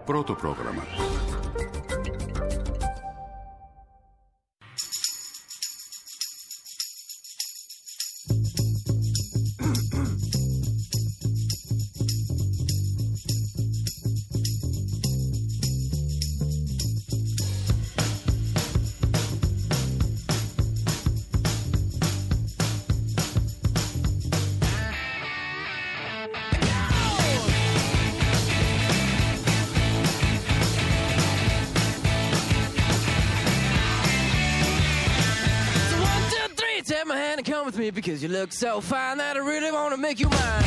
Πρώτο πρόγραμμα. Because you look so fine that I really want to make you mine.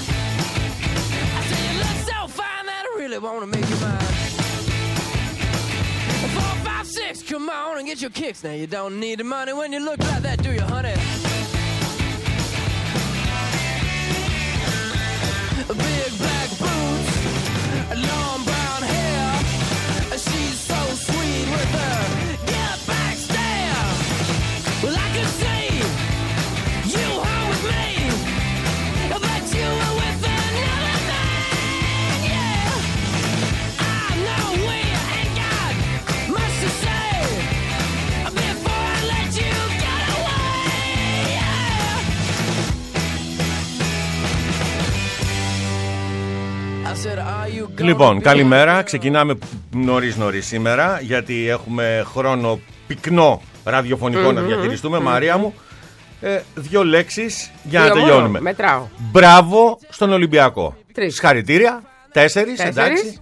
I say you look so fine that I really want to make you mine. 4, 5, 6, come on and get your kicks. Now you don't need the money when you look like that, do you, honey? Big black boots, long brown hair. She's so sweet with her get back stare. Well, I can see Λοιπόν, καλημέρα. Ξεκινάμε νωρίς σήμερα, γιατί έχουμε χρόνο πυκνό ραδιοφωνικό να διαχειριστούμε. Μαρία μου, 2 λέξεις για να τελειώνουμε. Μετράω. Μπράβο στον Ολυμπιακό. 3. Συγχαρητήρια. 4, εντάξει.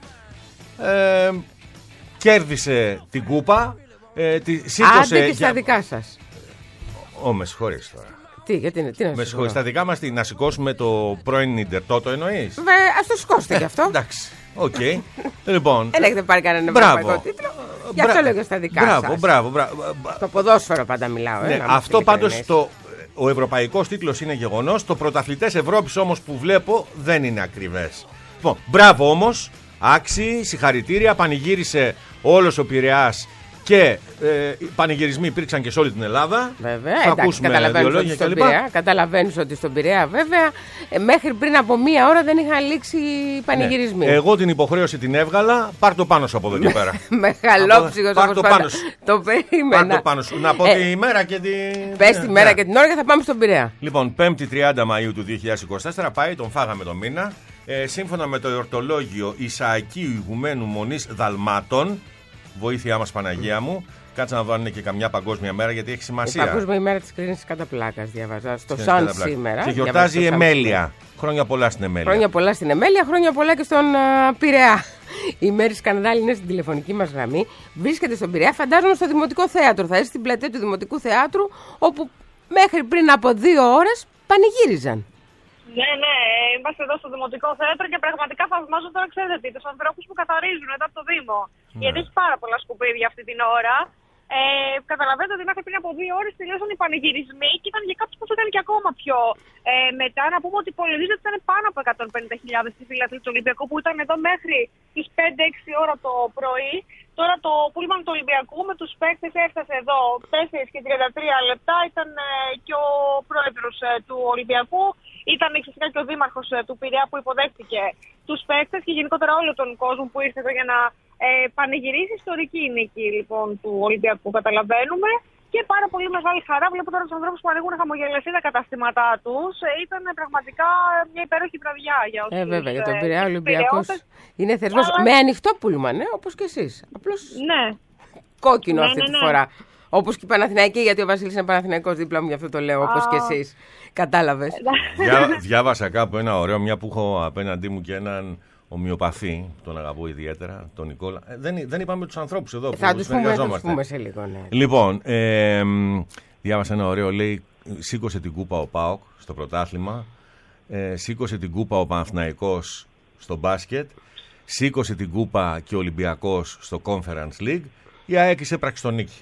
Κέρδισε την κούπα. Άντε και στα δικά σας. Με συγχωρείς τώρα. Γιατί είναι, τι να σηκώσουμε. Στα δικά μας να σηκώσουμε το πρώην Ιντερτότο εννοείς? Ας το σηκώσετε κι αυτό. Εντάξει, οκ. Λοιπόν, δεν έχετε πάρει κανένα ευρωπαϊκό τίτλο. Γι' αυτό λέω και στα δικά σας. Μπράβο. Το ποδόσφαιρο πάντα μιλάω. Ναι, αυτό πάντως ο ευρωπαϊκός τίτλος είναι γεγονός. Το πρωταθλητές Ευρώπης όμως που βλέπω δεν είναι ακριβές. Λοιπόν, μπράβο όμως, άξιοι, συγχαρητήρια, πανηγύρισε όλος ο Πειραιάς. Και πανηγυρισμοί υπήρξαν και σε όλη την Ελλάδα. Βέβαια, καταλαβαίνεις ότι στον Πειραιά βέβαια μέχρι πριν από μία ώρα δεν είχαν λήξει οι πανηγυρισμοί. Ναι. Εγώ την υποχρέωση την έβγαλα. Πάρ' το πάνω σου από εδώ και πέρα. Μεγαλόψυχος όπως πάντα. Το περίμενα. Πάρ' το πάνω σου. Να πω τη μέρα και την... Πες τη μέρα και την ώρα και θα πάμε στον Πειραιά. Λοιπόν, 5η 30 Μαΐου του 2024 πάει, τον φάγαμε το μήνα. Σύμφωνα με το εορτολόγιο Ισαακίου Ηγουμένου Μονής Δαλμάτων. Βοήθειά μας, Παναγία μου. Κάτσε να δω αν είναι και καμιά παγκόσμια μέρα, γιατί έχει σημασία. Η παγκόσμια ημέρα της κρίνησης κατά πλάκας, διαβάζα. Στο Σαν σήμερα. Και γιορτάζει η Εμέλεια. Χρόνια πολλά στην Εμέλεια. Χρόνια πολλά στην Εμέλεια, χρόνια πολλά και στον Πειραιά. Η Μέρη Σκανδάλη είναι στην τηλεφωνική μας γραμμή. Βρίσκεται στον Πειραιά, φαντάζομαι στο Δημοτικό Θέατρο. Θα είσαι στην πλατεία του Δημοτικού Θεάτρου, όπου μέχρι πριν από 2 ώρες πανηγύριζαν. Ναι, είμαστε εδώ στο Δημοτικό Θέατρο και πραγματικά θαυμάζω τώρα, ξέρετε, τους ανθρώπους που καθαρίζουν μετά από το Δήμο. Ναι. Γιατί έχει πάρα πολλά σκουπίδια αυτή την ώρα. Καταλαβαίνετε ότι μέχρι πριν από 2 ώρες τελείωσαν οι πανηγυρισμοί και ήταν για κάποιους που ήταν και ακόμα πιο μετά. Να πούμε ότι υπολογίζεται ότι ήταν πάνω από 150.000 στη φύλακη του Ολυμπιακού που ήταν εδώ μέχρι τις 5-6 ώρα το πρωί. Τώρα το πούλμαν του Ολυμπιακού με τους παίκτες έφτασε εδώ 4 και 33 λεπτά. Ήταν και ο πρόεδρος του Ολυμπιακού. Ήταν φυσικά και ο δήμαρχος του Πειραιά που υποδέχτηκε τους παίκτες και γενικότερα όλο τον κόσμο που ήρθε εδώ για να πανηγυρίσει. Ιστορική νίκη λοιπόν του Ολυμπιακού, καταλαβαίνουμε. Και πάρα πολύ μεγάλη χαρά. Βλέπω τώρα τους ανθρώπους που ανοίγουν χαμογελαστή τα καταστήματά τους. Ήταν πραγματικά μια υπέροχη βραδιά για όσους. Βέβαια, για τον Πειραιά ο Ολυμπιακός είναι θεσμός. Με ανοιχτό πούλμαν, όπως και εσείς. Απλώς κόκκινο αυτή τη φορά. Όπως και η Παναθηναϊκή, γιατί ο Βασίλης είναι Παναθηναϊκός δίπλα μου, γι' αυτό το λέω, όπως και εσείς. Κατάλαβες. Διάβασα κάπου ένα ωραίο, μια που έχω απέναντί μου και έναν ομοιοπαθή, τον αγαπώ ιδιαίτερα, τον Νικόλα. Δεν είπαμε τους ανθρώπους εδώ που πούμε σε λίγο. Ναι. Λοιπόν, διάβασα ένα ωραίο, λέει, σήκωσε την κούπα ο ΠΑΟΚ στο πρωτάθλημα, σήκωσε την κούπα ο Παναθηναϊκός στο μπάσκετ, σήκωσε την κούπα και ο Ολυμπιακός στο Conference League, η ΑΕΚ έπραξε τον νίκη.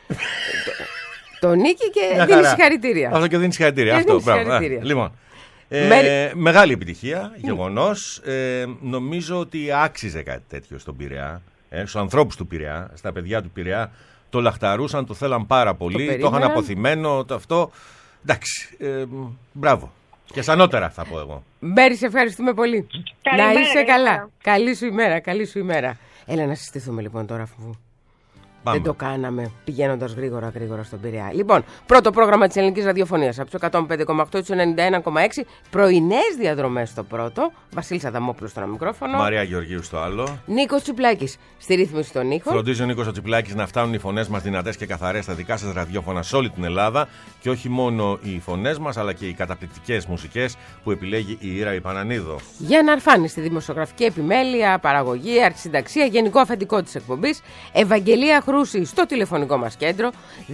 Το νίκη και δίνει συγχαρητήρια. Αυτό και δίνει συγχαρητήρια. Αυτό, λοιπόν, μεγάλη επιτυχία, γεγονός. Νομίζω ότι άξιζε κάτι τέτοιο στον Πειραιά, στους ανθρώπους του Πειραιά, στα παιδιά του Πειραιά. Το λαχταρούσαν, το θέλαν πάρα πολύ, το είχαν αποθυμένο, αυτό. Εντάξει, μπράβο. Και σανότερα θα πω εγώ. Μέρη, σε ευχαριστούμε πολύ. Καλημέρα, Να είσαι καλημέρα. καλά. Καλή σου ημέρα, καλή σου ημέρα. Έλα να συστηθούμε λοιπόν τώρα, αφού Πάμε. δεν το κάναμε πηγαίνοντας γρήγορα στον Πειραιά. Λοιπόν, πρώτο πρόγραμμα της ελληνικής ραδιοφωνίας από το 105,8 του 91,6. Πρωινές διαδρομές στο πρώτο. Βασίλης Αδαμόπουλος στο ένα μικρόφωνο. Μαρία Γεωργίου στο άλλο. Νίκος Τσιπλάκης στη ρύθμιση των ήχων. Φροντίζει ο Νίκος Τσιπλάκης να φτάνουν οι φωνές μας δυνατές και καθαρές στα δικά σας ραδιόφωνα σε όλη την Ελλάδα. Και όχι μόνο οι φωνές μας, αλλά και οι καταπληκτικές μουσικές που επιλέγει η Ήρα Ιπανανίδου. Για να αρφάνει στη δημοσιογραφική επιμέλεια, παραγωγή, αρχισυνταξία, γενικό αφεντικό της εκπομπής, Ευαγγελία Χρούση στο τηλεφωνικό μας κέντρο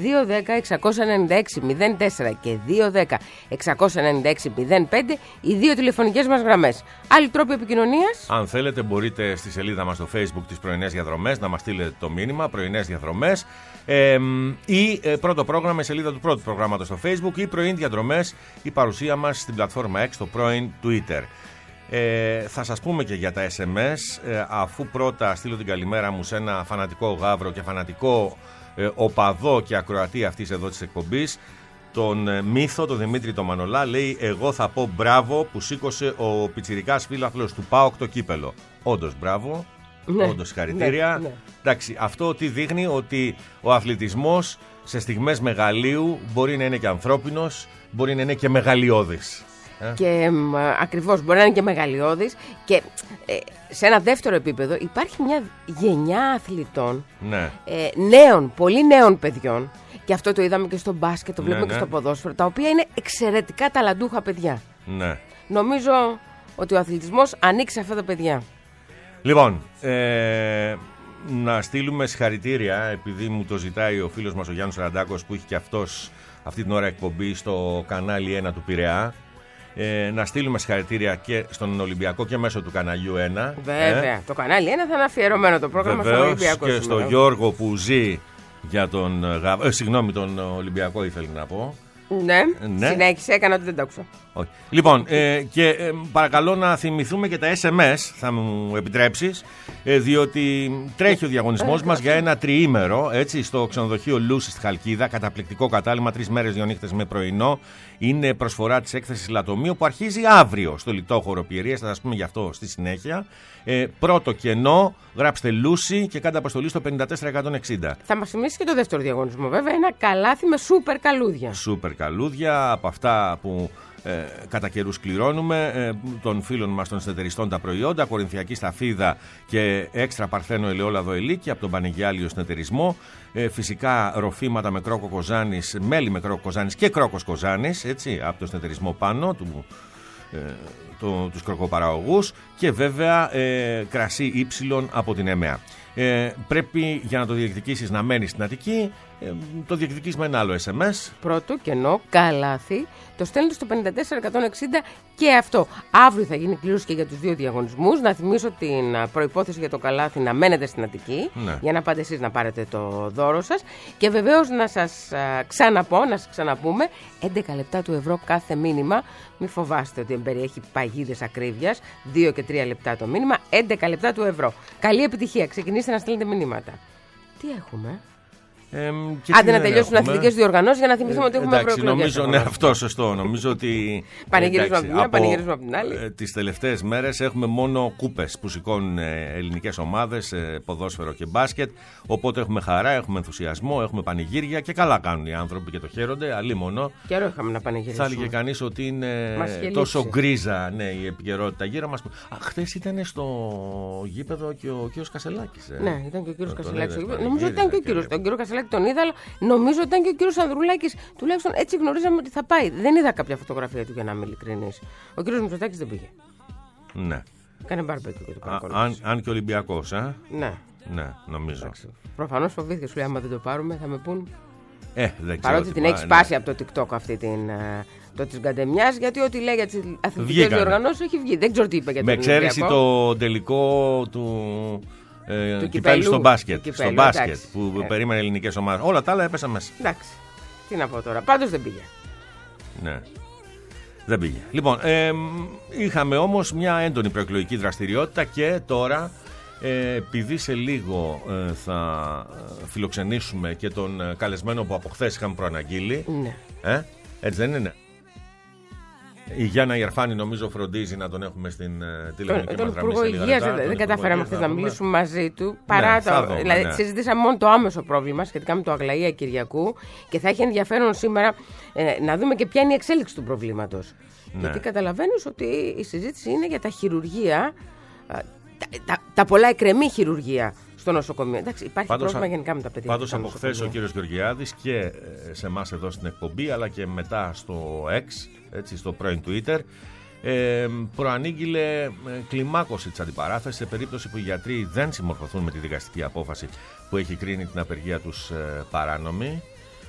210-696-04 και 210-696-05, οι δύο τηλεφωνικές μας γραμμές. Άλλοι τρόποι επικοινωνίας. Αν θέλετε, μπορείτε στη σελίδα μας στο Facebook τις πρωινές διαδρομές να μας στείλετε το μήνυμα πρωινές διαδρομές ή πρώτο πρόγραμμα, η σελίδα του πρώτου προγράμματος στο Facebook ή πρωινές διαδρομές, η παρουσία μας στην πλατφόρμα X, στο πρώην Twitter. Θα σας πούμε και για τα SMS, αφού πρώτα στείλω την καλημέρα μου σε ένα φανατικό γάβρο και φανατικό οπαδό και ακροατή αυτής εδώ της εκπομπής, τον Μύθο, τον Δημήτρη τον Μανολά. Λέει: εγώ θα πω μπράβο που σήκωσε ο πιτσιρικάς φίλαθλος του ΠΑΟΚ το κύπελο. Όντως μπράβο, Ναι, όντως συγχαρητήρια. ναι. Εντάξει, αυτό τι δείχνει? Ότι ο αθλητισμός σε στιγμές μεγαλείου μπορεί να είναι και ανθρώπινος, μπορεί να είναι και μεγαλειώδης. Και ακριβώς μπορεί να είναι και μεγαλειώδης. Και σε ένα δεύτερο επίπεδο υπάρχει μια γενιά αθλητών, Ναι. νέων, πολύ νέων παιδιών. Και αυτό το είδαμε και στο μπάσκετ, το βλέπουμε Ναι, και ναι. στο ποδόσφαιρο, τα οποία είναι εξαιρετικά ταλαντούχα παιδιά. Ναι. Νομίζω ότι ο αθλητισμός ανήκει σε αυτά τα παιδιά. Λοιπόν, να στείλουμε συγχαρητήρια, επειδή μου το ζητάει ο φίλος μας ο Γιάννης Ραντάκος, που έχει και αυτός αυτή την ώρα εκπομπή στο κανάλι 1 του Πειραιά. Να στείλουμε συγχαρητήρια και στον Ολυμπιακό και μέσω του καναλιού 1. Βέβαια. Το κανάλι 1 θα είναι αφιερωμένο το πρόγραμμα στον Βεβαίως, Ολυμπιακό. και σήμερα. στον Γιώργο που ζει για τον τον Ολυμπιακό ήθελε να πω. Ναι, Ναι. συνέχισε, έκανα ότι δεν το άκουσα. Όχι. Λοιπόν, παρακαλώ να θυμηθούμε και τα SMS, θα μου επιτρέψεις, διότι τρέχει ο διαγωνισμός μας για ένα τριήμερο, έτσι, στο ξενοδοχείο Λούση στη Χαλκίδα, καταπληκτικό κατάλημα, 3 μέρες, 2 νύχτες με πρωινό. Είναι προσφορά της έκθεσης Λατομείου που αρχίζει αύριο στο Λιτόχωρο Πιερίας, θα σας πούμε γι' αυτό στη συνέχεια. Πρώτο κενό, γράψτε Λούση και κάντε αποστολή στο 54160. Θα μας θυμίσει και το δεύτερο διαγωνισμό, βέβαια. Ένα καλάθι με σούπερ καλούδια. Σούπερ καλούδια από αυτά που κατά καιρούς κληρώνουμε, των φίλων μας των συνεταιριστών τα προϊόντα, κορινθιακή σταφίδα και έξτρα παρθένο ελαιόλαδο ελίκη από τον Πανεγιάλιο συνεταιρισμό, φυσικά ροφήματα με κρόκο κοζάνης, μέλι με κρόκο κοζάνης και κρόκος κοζάνης, έτσι, από τον συνεταιρισμό πάνω τους κροκοπαραγωγούς, και βέβαια κρασί ύψιλον από την ΕΜΕΑ. Πρέπει για να το διεκδικήσεις να μένεις στην Αττική, το διεκδικείς με ένα άλλο SMS. Πρώτο κενό, καλάθι, το στέλνετε στο 54160 και αυτό. Αύριο θα γίνει κλήρωση και για τους δύο διαγωνισμούς. Να θυμίσω την προϋπόθεση για το καλάθι να μένετε στην Αττική, Ναι. για να πάτε εσείς να πάρετε το δώρο σας. Και βεβαίως να σας ξαναπούμε, 11 λεπτά του ευρώ κάθε μήνυμα. Μην φοβάστε ότι περιέχει παγίδες ακρίβειας, 2 και 3 λεπτά το μήνυμα, 11 λεπτά του ευρώ. Καλή επιτυχία, ξεκινήστε να στέλνετε μηνύματα. Τι έχουμε? Άντε να τελειώσουν αθλητικές διοργανώσεις για να θυμηθούμε ότι έχουμε προεκλογές. Νομίζω, ναι, αυτό σωστό. Νομίζω ότι. Πανηγυρίζουμε από την μια, πανηγυρίζουμε από την άλλη. Τις τελευταίες μέρες έχουμε μόνο κούπες που σηκώνουν ελληνικές ομάδες, ποδόσφαιρο και μπάσκετ. Οπότε έχουμε χαρά, έχουμε ενθουσιασμό, έχουμε πανηγύρια και καλά κάνουν οι άνθρωποι και το χαίρονται. Αλλήμονο. Καιρό είχαμε να πανηγυρίσουμε. Θα έλεγε κανείς ότι είναι Μας είχε τόσο λείψει. γκρίζα, ναι, η επικαιρότητα γύρω μας. Χθες ήταν στο γήπεδο και ο κύριος Κασελάκης. Ναι, ήταν και ο κύριος Τον Κασελάκης. είδες, Νομίζω ότι ήταν και ο κύριος. Τον κύριο Κασελάκη τον είδα, αλλά νομίζω ότι ήταν και ο κύριος Ανδρουλάκης. Τουλάχιστον έτσι γνωρίζαμε ότι θα πάει. Δεν είδα κάποια φωτογραφία του, για να είμαι ειλικρινής. Ο κύριος Μητσοτάκης δεν πήγε. Ναι. Κάνε μπαρμπέκι και το παρακολούθησε. Αν και Ολυμπιακός, Ναι. Ναι, νομίζω. Προφανώς φοβήθηκε, σου λέει, άμα δεν το πάρουμε θα με πούν. Δεν ξέρω. Παρότι την έχει σπάσει από το TikTok αυτή το της Γκαντεμιάς, γιατί ό,τι λέει για τις αθλητικές διοργανώσεις έχει βγει. Δεν ξέρω τι είπε για Με τον εξαίρεση Ολυμπιακό. το τελικό του κυπέλου στο του μπάσκετ. κυπέλου, Στο μπάσκετ εντάξει. που περίμενε ελληνικές ομάδες. Όλα τα άλλα έπεσαν μέσα. Εντάξει. Τι να πω τώρα. Πάντως δεν πήγε. Ναι. Δεν πήγε. Λοιπόν, είχαμε όμως μια έντονη προεκλογική δραστηριότητα και τώρα, επειδή σε λίγο θα φιλοξενήσουμε και τον καλεσμένο που από χθες είχαμε προαναγγείλει. Ναι. Έτσι δεν είναι? Η Γιάννα Ιερφάνη νομίζω φροντίζει να τον έχουμε στην τηλεφωνική μας γραμμή. Τον Υπουργό Υγείας δεν καταφέραμε χθες να μιλήσουμε μαζί του. Παρά δηλαδή, συζητήσαμε μόνο το άμεσο πρόβλημα σχετικά με το Αγλαία Κυριακού και θα έχει ενδιαφέρον σήμερα να δούμε και ποια είναι η εξέλιξη του προβλήματος. Ναι. Γιατί καταλαβαίνεις ότι η συζήτηση είναι για τα χειρουργεία, τα πολλά εκκρεμή χειρουργεία στο νοσοκομείο. Εντάξει, υπάρχει πρόβλημα γενικά με τα παιδιά. Πάντως από χθες ο κύριος Γεωργιάδης και σε εμάς εδώ στην εκπομπή, αλλά και μετά στο X, έτσι, στο πρώην Twitter, προανήγγειλε κλιμάκωση της αντιπαράθεσης σε περίπτωση που οι γιατροί δεν συμμορφωθούν με τη δικαστική απόφαση που έχει κρίνει την απεργία τους παράνομη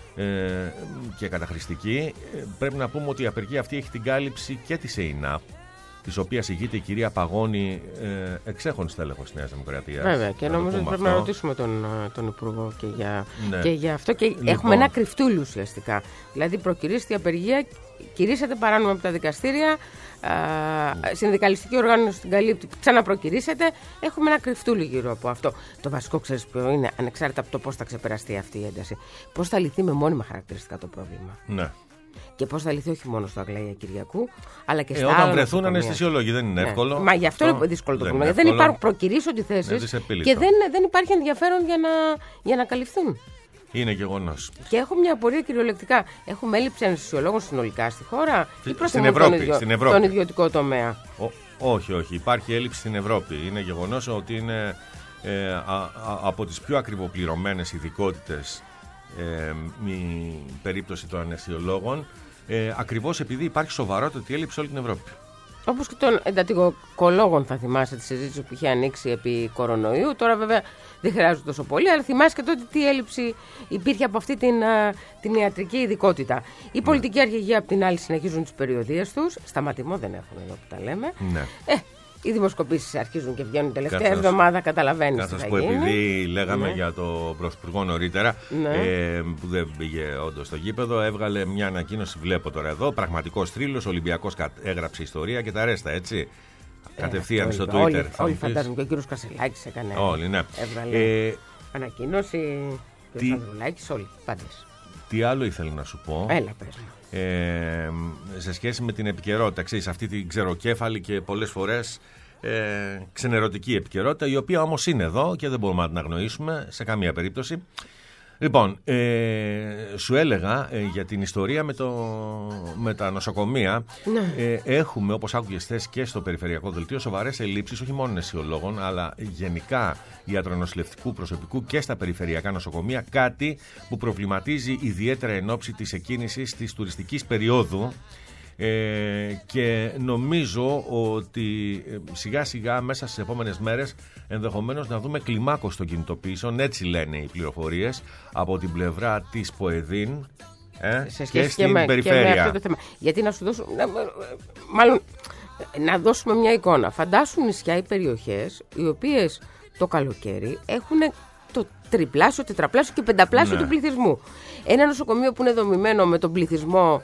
και καταχρηστική. Πρέπει να πούμε ότι η απεργία αυτή έχει την κάλυψη και της ΕΙΝΑΠ, της οποίας ηγείται η κυρία Παγώνη, εξέχων στέλεχος της Νέας Δημοκρατίας. Βέβαια, και νομίζω ότι πρέπει να ρωτήσουμε τον Υπουργό και για αυτό. Και λοιπόν, έχουμε ένα κρυφτούλι ουσιαστικά. Δηλαδή, προκυρήσετε η απεργία, κηρύσσετε παράνομα από τα δικαστήρια, συνδικαλιστική οργάνωση την καλύπτει, ξαναπροκυρήσετε. Έχουμε ένα κρυφτούλι γύρω από αυτό. Το βασικό, ξέρεις ποιο είναι, ανεξάρτητα από το πώς θα ξεπεραστεί αυτή η ένταση, πώς θα λυθεί με μόνιμα χαρακτηριστικά το πρόβλημα. Ναι. Και πώς θα λυθεί όχι μόνο στο Αγλαία Κυριακού, αλλά και στα άλλα. Όταν βρεθούν αναισθησιολόγοι, δεν είναι εύκολο. Μα γι' αυτό είναι δύσκολο το πρόβλημα. Δεν υπάρχουν προκυρήσονται θέσεις και δεν υπάρχει ενδιαφέρον για να καλυφθούν. Είναι γεγονός. Και έχω μια απορία κυριολεκτικά. Έχουμε έλλειψη αναισθησιολόγων συνολικά στη χώρα ή στην Ευρώπη, τον ιδιωτικό τομέα? Όχι. Υπάρχει έλλειψη στην Ευρώπη. Είναι γεγονός ότι είναι από τις πιο ακριβοπληρωμένες ειδικότητες η περίπτωση των αναισθησιολόγων, ακριβώς επειδή υπάρχει σοβαρότατη έλλειψη σε όλη την Ευρώπη. Όπως και των εντατικολόγων, θα θυμάσαι τη συζήτηση που είχε ανοίξει επί κορονοϊού. Τώρα βέβαια δεν χρειάζεται τόσο πολύ, αλλά θυμάσαι και τότε τι έλλειψη υπήρχε από αυτή την ιατρική ειδικότητα. Οι πολιτικοί αρχηγοί απ' την άλλη συνεχίζουν τις περιοδίες τους. Σταματημό δεν έχουν εδώ που τα λέμε. Ναι. Οι δημοσκοπήσεις αρχίζουν και βγαίνουν τελευταία εβδομάδα, καταλαβαίνεις. Να σας πω, επειδή λέγαμε για το Πρωθυπουργό νωρίτερα, που δεν πήγε όντως στο γήπεδο, έβγαλε μια ανακοίνωση, βλέπω τώρα εδώ, πραγματικός θρύλος, Ολυμπιακός έγραψε ιστορία και τα ρέστα, έτσι. Κατευθείαν στο Twitter. Όλοι φαντάζομαι, και ο κύριος Κασελάκης έκανε. Όλοι, ναι. Έβγαλε ανακοίνωση, ο κύριος Ανδρουλάκης, όλοι, πάντες. Τι άλλο ήθελα να σου πω. Έλα, πες μου. Σε σχέση με την επικαιρότητα, ξέρεις, αυτή την ξεροκέφαλη και πολλές φορές ξενερωτική επικαιρότητα, η οποία όμως είναι εδώ και δεν μπορούμε να την αγνοήσουμε σε καμία περίπτωση. Λοιπόν, σου έλεγα για την ιστορία με τα νοσοκομεία. Έχουμε, όπως άκουγες χθες και στο περιφερειακό δελτίο, σοβαρές ελλείψεις όχι μόνο αναισθησιολόγων, αλλά γενικά ιατρονοσηλευτικού προσωπικού και στα περιφερειακά νοσοκομεία. Κάτι που προβληματίζει ιδιαίτερα εν ώψη της εκκίνησης της τουριστικής περίοδου. Και νομίζω ότι σιγά σιγά μέσα στις επόμενες μέρες ενδεχομένως να δούμε κλιμάκωση των κινητοποιήσεων, έτσι λένε οι πληροφορίες, από την πλευρά της ΠΟΕΔΗΝ και στην περιφέρεια. Και με αυτό το θέμα. Γιατί να σου δώσω, μάλλον να δώσουμε μια εικόνα. Φαντάσου νησιά ή περιοχές οι οποίες το καλοκαίρι έχουν το τριπλάσιο, τετραπλάσιο και πενταπλάσιο του πληθυσμού. Ένα νοσοκομείο που είναι δομημένο με τον πληθυσμό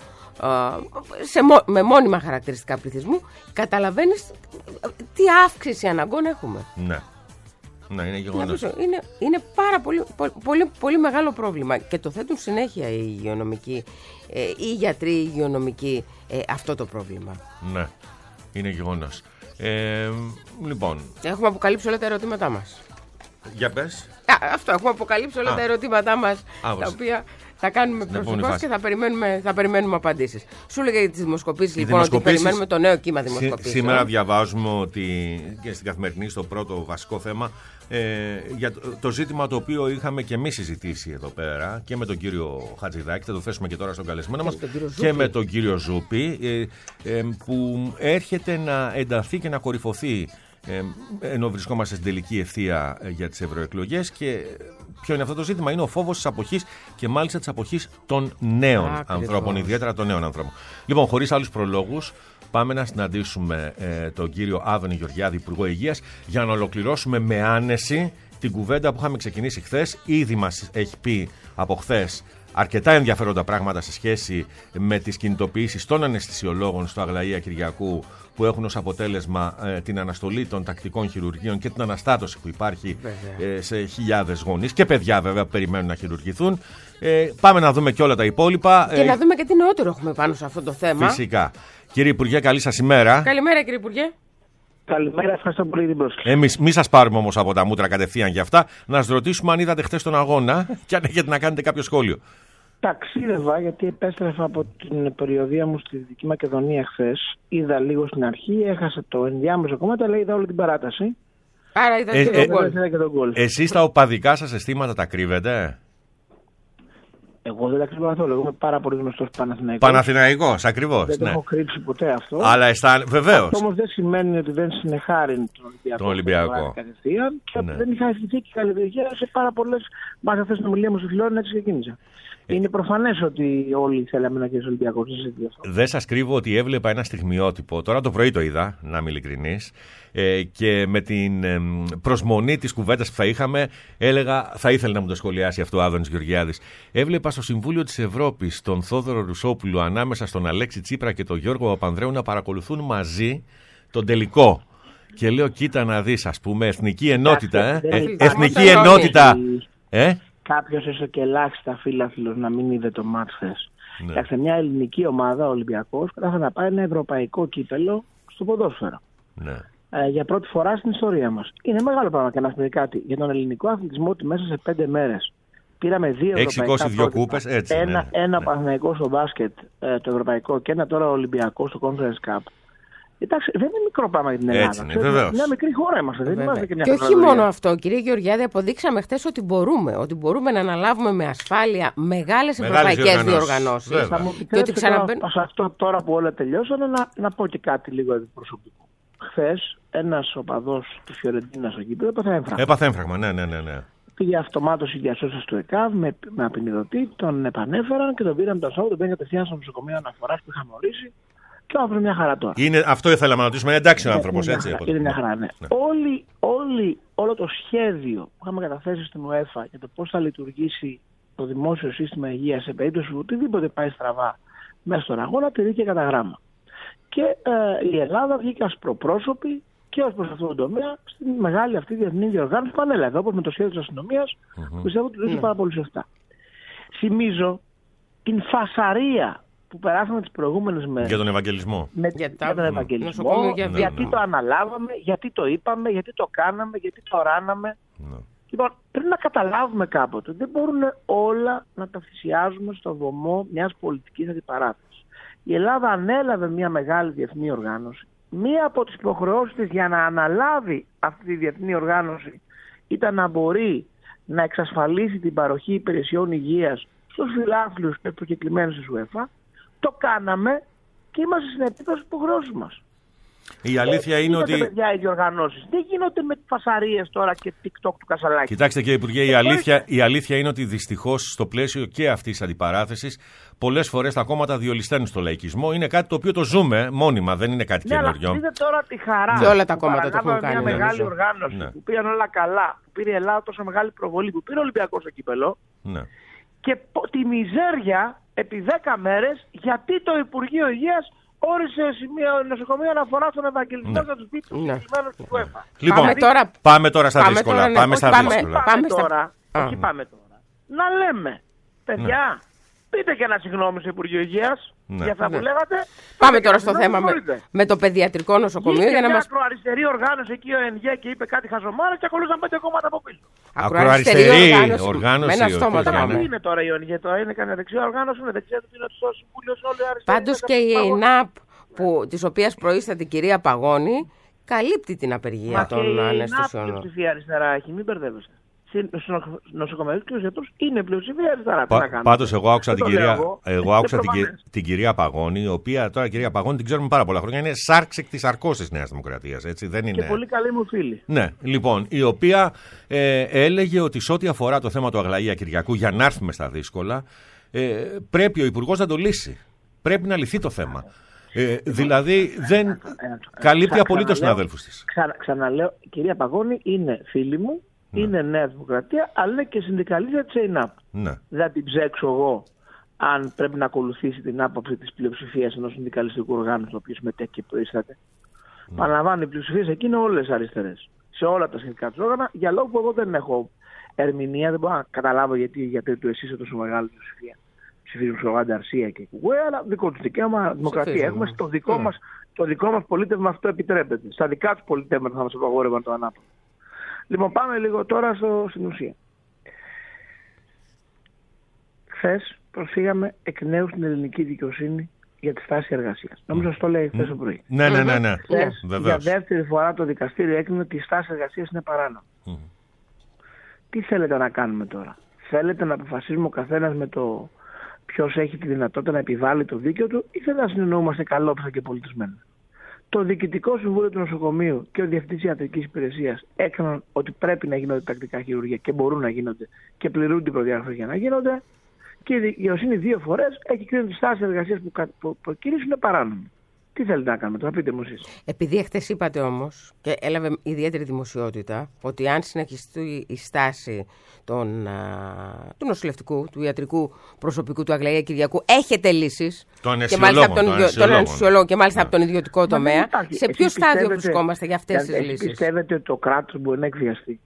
με μόνιμα χαρακτηριστικά πληθυσμού, καταλαβαίνεις τι αύξηση αναγκών έχουμε. Ναι, είναι γεγονός. Είναι πάρα πολύ μεγάλο πρόβλημα και το θέτουν συνέχεια οι υγειονομικοί, οι γιατροί, οι υγειονομικοί, αυτό το πρόβλημα. Ναι, είναι γεγονός. Λοιπόν, έχουμε αποκαλύψει όλα τα ερωτήματά μας. Για πες. Αυτό, έχουμε αποκαλύψει όλα τα ερωτήματά μας, τα οποία θα κάνουμε προσωπώς και θα περιμένουμε απαντήσεις. Σου έλεγα για τις δημοσκοπήσεις, λοιπόν, ότι περιμένουμε το νέο κύμα δημοσκοπήσεων. Σήμερα διαβάζουμε ότι και στην Καθημερινή, στο πρώτο βασικό θέμα, για το ζήτημα το οποίο είχαμε και εμείς συζητήσει εδώ πέρα και με τον κύριο Χατζηδάκη, θα το θέσουμε και τώρα στον καλεσμένο μας, και με τον κύριο Ζούπη, που έρχεται να ενταθεί και να κορυφωθεί ενώ βρισκόμαστε στην τελική ευθεία για τις ευρωεκλογές. Και ποιο είναι αυτό το ζήτημα? Είναι ο φόβος της αποχής και μάλιστα της αποχής των νέων ανθρώπων, ιδιαίτερα των νέων ανθρώπων. Λοιπόν, χωρίς άλλους προλόγους, πάμε να συναντήσουμε τον κύριο Άδωνη Γεωργιάδη, Υπουργό Υγείας, για να ολοκληρώσουμε με άνεση την κουβέντα που είχαμε ξεκινήσει χθες. Ήδη μας έχει πει από χθες αρκετά ενδιαφέροντα πράγματα σε σχέση με τις κινητοποιήσεις των αναισθησιολόγων στο Αγλαία Κυριακού, που έχουν ως αποτέλεσμα την αναστολή των τακτικών χειρουργείων και την αναστάτωση που υπάρχει σε χιλιάδες γονείς και παιδιά βέβαια που περιμένουν να χειρουργηθούν. Πάμε να δούμε και όλα τα υπόλοιπα. Και να δούμε και τι νεότερο έχουμε πάνω σε αυτό το θέμα. Φυσικά. Κύριε Υπουργέ, καλή σας ημέρα. Καλημέρα, κύριε Υπουργέ. Καλημέρα, ευχαριστώ πολύ την πρόσκληση. Εμείς μη σας πάρουμε όμως από τα μούτρα κατευθείαν για αυτά. Να σας ρωτήσουμε αν είδατε χθες τον αγώνα και αν έχετε να κάνετε κάποιο σχόλιο. Ταξίδευα γιατί επέστρεφα από την περιοδία μου στη Δυτική Μακεδονία χθες. Είδα λίγο στην αρχή, έχασε το ενδιάμεσο κομμάτι, αλλά είδα όλη την παράταση. Άρα είδατε και τον γκολ. Εσείς τα οπαδικά σας αισθήματα τα κρύβετε? Εγώ δεν τα κρύβω καθόλου. Εγώ είμαι πάρα πολύ γνωστός Παναθηναϊκός. Παναθηναϊκός, ακριβώς. Δεν το έχω κρύψει ποτέ αυτό. Αλλά βεβαίως. Αυτό όμως δεν σημαίνει ότι δεν συνεχάρει τον Ολυμπιακό. Κατευθείαν. Και δεν είχα αισθηθεί και καλή επιτυχία σε πάρα πολλές. Μάλιστα, χθες στην ομιλία μου στη Φιλόρυνα έτσι ξεκίνησα. Είναι προφανές ότι όλοι θέλαμε να γίνει Ολυμπιακός. Δεν σας κρύβω ότι έβλεπα ένα στιγμιότυπο. Τώρα το πρωί το είδα, να είμαι ειλικρινής. Και με την προσμονή της κουβέντας που θα είχαμε, έλεγα, θα ήθελε να μου το σχολιάσει αυτό ο Άδωνης Γεωργιάδης. Έβλεπα στο Συμβούλιο της Ευρώπης τον Θόδωρο Ρουσόπουλο ανάμεσα στον Αλέξη Τσίπρα και τον Γιώργο Παπανδρέου να παρακολουθούν μαζί τον τελικό. Και λέω, κοίτα να δεις, ας πούμε, εθνική ενότητα. Εθνική ενότητα. Κάποιος έστω και ελάχιστα φίλαθλος να μην είδε το μάτς χθες. Εντάξει, μια ελληνική ομάδα, ο Ολυμπιακός, κατάφερε να πάει ένα ευρωπαϊκό κύπελο στο ποδόσφαιρο. Ναι. Για πρώτη φορά στην ιστορία μας. Είναι μεγάλο πράγμα και να σου πει κάτι. Για τον ελληνικό αθλητισμό, ότι μέσα σε 5 μέρες πήραμε 2 ευρωπαϊκά κούπες, έτσι. Ένα Παναθηναϊκό στο μπάσκετ, το ευρωπαϊκό, και ένα τώρα Ολυμπιακό στο Conference Cup. Εντάξει, δεν είναι μικρό πράγμα για την Ελλάδα. Μια μικρή χώρα είμαστε. Δεν είμαστε και όχι μόνο αυτό, κύριε Γεωργιάδη, αποδείξαμε χθες ότι μπορούμε να αναλάβουμε με ασφάλεια μεγάλες ευρωπαϊκές διοργανώσεις. Θα μου επιτρέψετε σε αυτό τώρα που όλα τελειώσανε να πω και κάτι λίγο προσωπικό. Χθες ένας οπαδός της Φιωρεντίνας στο γήπεδο έπαθε έμφραγμα. Ναι. Πήγε αυτομάτως οι διασώσεις του ΕΚΑΒ με απεινιδωτή, τον επανέφεραν και τον πήραν το σώμα, τον πήγαν κατευθείαν στο νοσοκομείο αναφοράς που είχαμε ορίσει. Και ο άνθρωπος μια χαρά τώρα. Αυτό ήθελα να ρωτήσουμε. Είναι εντάξει ο άνθρωπος, έτσι. Είναι μια χαρά, ναι. Όλο το σχέδιο που είχαμε καταθέσει στην UEFA για το πώς θα λειτουργήσει το δημόσιο σύστημα υγείας σε περίπτωση που οτιδήποτε πάει στραβά μέσα στον αγώνα, τηρήθηκε κατά γράμμα. Και η Ελλάδα βγήκε ως προπρόσωπη και ως προς αυτόν τον τομέα στην μεγάλη αυτή διεθνή διοργάνωση που ανέλαβε, όπως με το σχέδιο της αστυνομίας, που πιστεύω ότι δίνει πάρα πολύ σωστά. Θυμίζω την φασαρία που περάσαμε τις προηγούμενες μέρες. Για τον Ευαγγελισμό. Για τον Ευαγγελισμό. Γιατί το αναλάβαμε, γιατί το είπαμε, γιατί το κάναμε, γιατί το ράναμε. Λοιπόν, πρέπει να καταλάβουμε κάποτε. Δεν μπορούν όλα να τα θυσιάζουμε στο βωμό μιας πολιτικής αντιπαράθεσης. Η Ελλάδα ανέλαβε μια μεγάλη διεθνή οργάνωση. Μία από τις υποχρεώσεις της για να αναλάβει αυτή τη διεθνή οργάνωση ήταν να μπορεί να εξασφαλίσει την παροχή υπηρεσιών υγείας στους φιλάθλους και προκεκλημένους της UEFA. Το κάναμε και είμαστε στην επίπτωση της υποχρεώσης μας. Η αλήθεια είναι ότι. Δεν γίνονται με φασαρίες τώρα και TikTok του Κασαλάκη. Κοιτάξτε, κύριε Υπουργέ, η αλήθεια είναι ότι δυστυχώς στο πλαίσιο και αυτής της αντιπαράθεσης πολλές φορές τα κόμματα διολυσταίνουν στο λαϊκισμό. Είναι κάτι το οποίο το ζούμε μόνιμα, δεν είναι κάτι καινούριο. Δείτε τώρα τη χαρά. Και όλα τα κόμματα το έχουν κάνει. Μια μεγάλη οργάνωση που πήγαν όλα καλά, που πήρε η Ελλάδα τόσο μεγάλη προβολή, που πήρε ο Ολυμπιακός στο κύπελο. Ναι. Και τη μιζέρια επί 10 μέρες γιατί το Υπουργείο Υγείας όρισε νοσοκομείο αναφορά στον Ευαγγελισμό για τους δίπλους συγκεκριμένους του UEFA. Λοιπόν, πάμε τώρα στα δύσκολα. Πάμε τώρα. Να λέμε, παιδιά, πείτε και ένα συγγνώμη στο Υπουργείο Υγείας για αυτά που λέγατε. Πάμε τώρα στο θέμα με το παιδιατρικό νοσοκομείο. Για μια ακροαριστερή οργάνωση εκεί ο ΕΝΓΕ και είπε κάτι χαζομάρα και ακολούθαν 5 κόμματα από πίσω. Ακροαριστερή οργάνωση. Τι είναι τώρα η ΕΝΓΕ, τώρα είναι κανένα δεξιά οργάνωση, είναι δεξιά του είναι στο Συμβούλιο όλοι αριστεροί. Πάντως και η ΕΙΝΑΠ, της οποίας προείσταται η κυρία Παγώνη, καλύπτει την απεργία των αναισθησιών. Μα και η ψηφία αριστερά έχει, μην μπερδεύεστε. Στους νοσοκομειακούς και γιατρούς είναι πλειοψηφία αριστερά. Πάντως εγώ άκουσα την κυρία Παγώνη, η οποία τώρα η κυρία Παγώνη την ξέρουμε πάρα πολλά χρόνια, είναι σάρξ εκ της αρκός της Νέας Δημοκρατίας. Έτσι, δεν είναι. Και πολύ καλή μου φίλη. Ναι, λοιπόν, η οποία έλεγε ότι σε ό,τι αφορά το θέμα του Αγλαία Κυριακού, για να έρθουμε στα δύσκολα, πρέπει ο Υπουργός να το λύσει. Πρέπει να λυθεί το θέμα. Δηλαδή δεν καλύπτει απολύτως συναδέλφους της. Ξαναλέω, η κυρία Παγώνη είναι φίλη μου. Είναι Νέα Δημοκρατία, αλλά είναι και συνδικαλίστρια της ΕΙΝΑΠ. Ναι. Δεν την ψέξω εγώ αν πρέπει να ακολουθήσει την άποψη της πλειοψηφίας ενός συνδικαλιστικού οργάνου στο οποίο συμμετέχει και προείσταται. Παραλαμβάνω, οι πλειοψηφίες εκεί είναι όλες αριστερές. Σε όλα τα συνδικά τους όργανα, για λόγω που εγώ δεν έχω ερμηνεία, δεν μπορώ να καταλάβω γιατί του εσύ είσαι τόσο μεγάλη πλειοψηφία. Ψηφίζουν Σογάντα, Αρσία και Κουκουέ, αλλά δικό του δικαίωμα, δημοκρατία έχουμε. Το δικό μας πολίτευμα αυτό επιτρέπεται. Στα δικά του πολίτευματα θα μας απαγόρευαν το ανάποδο. Λοιπόν, πάμε λίγο τώρα στην ουσία. Χθες προσφύγαμε εκ νέου στην ελληνική δικαιοσύνη για τη στάση εργασίας. Νομίζω αυτό λέει χθες το πρωί. Ναι. Για δεύτερη φορά το δικαστήριο έκρινε ότι η στάση εργασίας είναι παράνομη. Τι θέλετε να κάνουμε τώρα? Θέλετε να αποφασίσουμε ο καθένας με το ποιος έχει τη δυνατότητα να επιβάλλει το δίκαιο του, ή θέλετε να συνεννοούμαστε καλόψα και πολιτισμένα? Το Διοικητικό Συμβούλιο του Νοσοκομείου και ο Διευθυντής Ιατρικής Υπηρεσίας έκαναν ότι πρέπει να γίνονται τακτικά χειρουργία και μπορούν να γίνονται και πληρούν την προδιαγραφή για να γίνονται. Και η δικαιοσύνη 2 φορές έχει κρίνει ότι η στάση εργασίας που προκυρήσουν είναι παράνομη. Τι θέλετε να κάνουμε τώρα, πείτε μου εσείς. Επειδή χθες είπατε όμως, και έλαβε ιδιαίτερη δημοσιότητα, ότι αν συνεχιστεί η στάση του νοσηλευτικού, του ιατρικού προσωπικού, του Αγλαία Κυριακού, έχετε λύσεις. Και μάλιστα από τον ιδιωτικό τομέα. Σε ποιο στάδιο βρισκόμαστε για αυτές τις λύσεις? Πιστεύετε ότι το κράτος μπορεί να εκβιαστεί?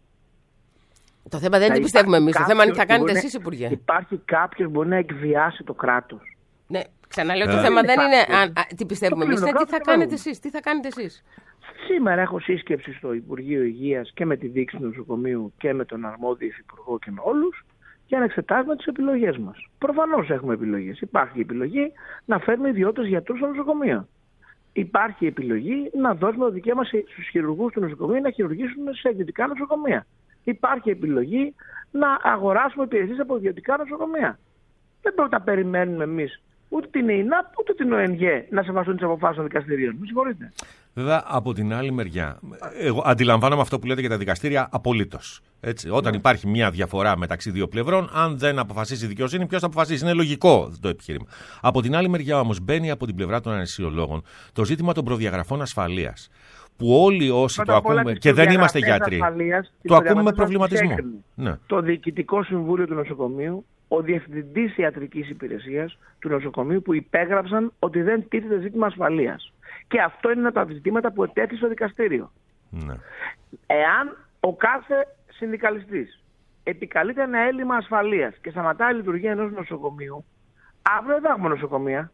Το θέμα δεν είναι τι πιστεύουμε εμείς. Το θέμα είναι τι θα κάνετε εσείς, Υπουργέ. Υπάρχει κάποιος που μπορεί να εκβιάσει το κράτος? Ναι, ξαναλέω, το θέμα δεν είναι τι πιστεύουμε εμείς, είναι τι θα κάνετε εσείς. Τι θα κάνετε εσείς? Σήμερα έχω σύσκεψη στο Υπουργείο Υγείας και με τη διοίκηση του νοσοκομείου και με τον αρμόδιο υφυπουργό και με όλους για να εξετάσουμε τις επιλογές μας. Προφανώς έχουμε επιλογές. Υπάρχει επιλογή να φέρουμε ιδιώτες γιατρούς στο νοσοκομείο. Υπάρχει επιλογή να δώσουμε το δικαίωμα στους χειρουργούς του νοσοκομείου να χειρουργήσουν σε ιδιωτικά νοσοκομεία. Υπάρχει επιλογή να αγοράσουμε υπηρεσίες από ιδιωτικά νοσοκομεία. Δεν πρέπει να περιμένουμε εμείς ούτε την ΕΙΝΑΠ ούτε την ΟΕΝΓΕ να σεβαστούν τις αποφάσεις των δικαστηρίων. Με συγχωρείτε. Βέβαια, από την άλλη μεριά, εγώ αντιλαμβάνομαι αυτό που λέτε για τα δικαστήρια απολύτως. Όταν υπάρχει μια διαφορά μεταξύ δύο πλευρών, αν δεν αποφασίσει η δικαιοσύνη, ποιος θα αποφασίσει? Είναι λογικό το επιχείρημα. Από την άλλη μεριά όμως μπαίνει από την πλευρά των αναισθησιολόγων το ζήτημα των προδιαγραφών ασφαλείας. Που όλοι όσοι το ακούμε και δεν είμαστε γιατροί, το ακούμε με προβληματισμό. Ναι. Το Διοικητικό Συμβούλιο του Νοσοκομείου, ο Διευθυντής Ιατρικής Υπηρεσίας του Νοσοκομείου που υπέγραψαν ότι δεν τίθεται ζήτημα ασφαλείας. Και αυτό είναι ένα από τα ζητήματα που ετέθη στο δικαστήριο. Ναι. Εάν ο κάθε συνδικαλιστής επικαλείται ένα έλλειμμα ασφαλείας και σταματάει η λειτουργία ενός νοσοκομείου, αύριο δεν θα έχουμε νοσοκομεία.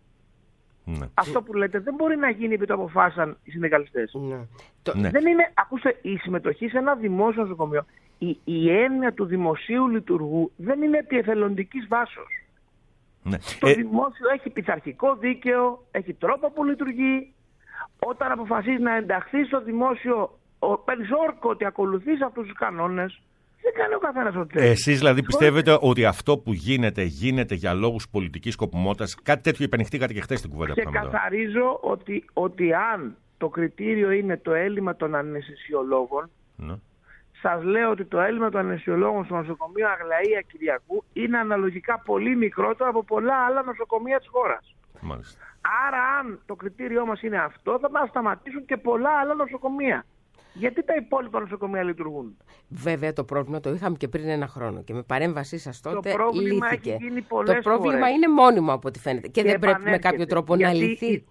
Ναι. Αυτό που λέτε δεν μπορεί να γίνει επειδή το αποφάσισαν οι συνδικαλιστές. Ναι. Δεν είναι, ακούστε, η συμμετοχή σε ένα δημόσιο νοσοκομείο, η έννοια του δημοσίου λειτουργού δεν είναι επί εθελοντικής βάσεως. Ναι. Το δημόσιο έχει πειθαρχικό δίκαιο, έχει τρόπο που λειτουργεί. Όταν αποφασίζει να ενταχθεί στο δημόσιο, παίρνεις όρκο ότι ακολουθείς αυτούς τους κανόνες. Δεν κάνει ο καθένας ό,τι θέλει. Εσείς δηλαδή πιστεύετε ότι αυτό που γίνεται για λόγους πολιτικής σκοπιμότητας? Κάτι τέτοιο υπενηχτήκατε και χθες στην κουβέντα που είχαμε εδώ. Ξεκαθαρίζω ότι αν το κριτήριο είναι το έλλειμμα των αναισθησιολόγων, ναι, σας λέω ότι το έλλειμμα των αναισθησιολόγων στο νοσοκομείο Αγλαία Κυριακού είναι αναλογικά πολύ μικρότερο από πολλά άλλα νοσοκομεία της χώρας. Μάλιστα. Άρα αν το κριτήριό μας είναι αυτό, θα μας σταματήσουν και πολλά άλλα νοσοκομεία. Γιατί τα υπόλοιπα νοσοκομεία λειτουργούν? Βέβαια το πρόβλημα το είχαμε και πριν 1 χρόνο και με παρέμβασή σας τότε το πρόβλημα λύθηκε. Έχει γίνει πολλές το πρόβλημα φορές. Είναι μόνιμο από ό,τι φαίνεται και δεν πρέπει με κάποιο τρόπο να λυθεί.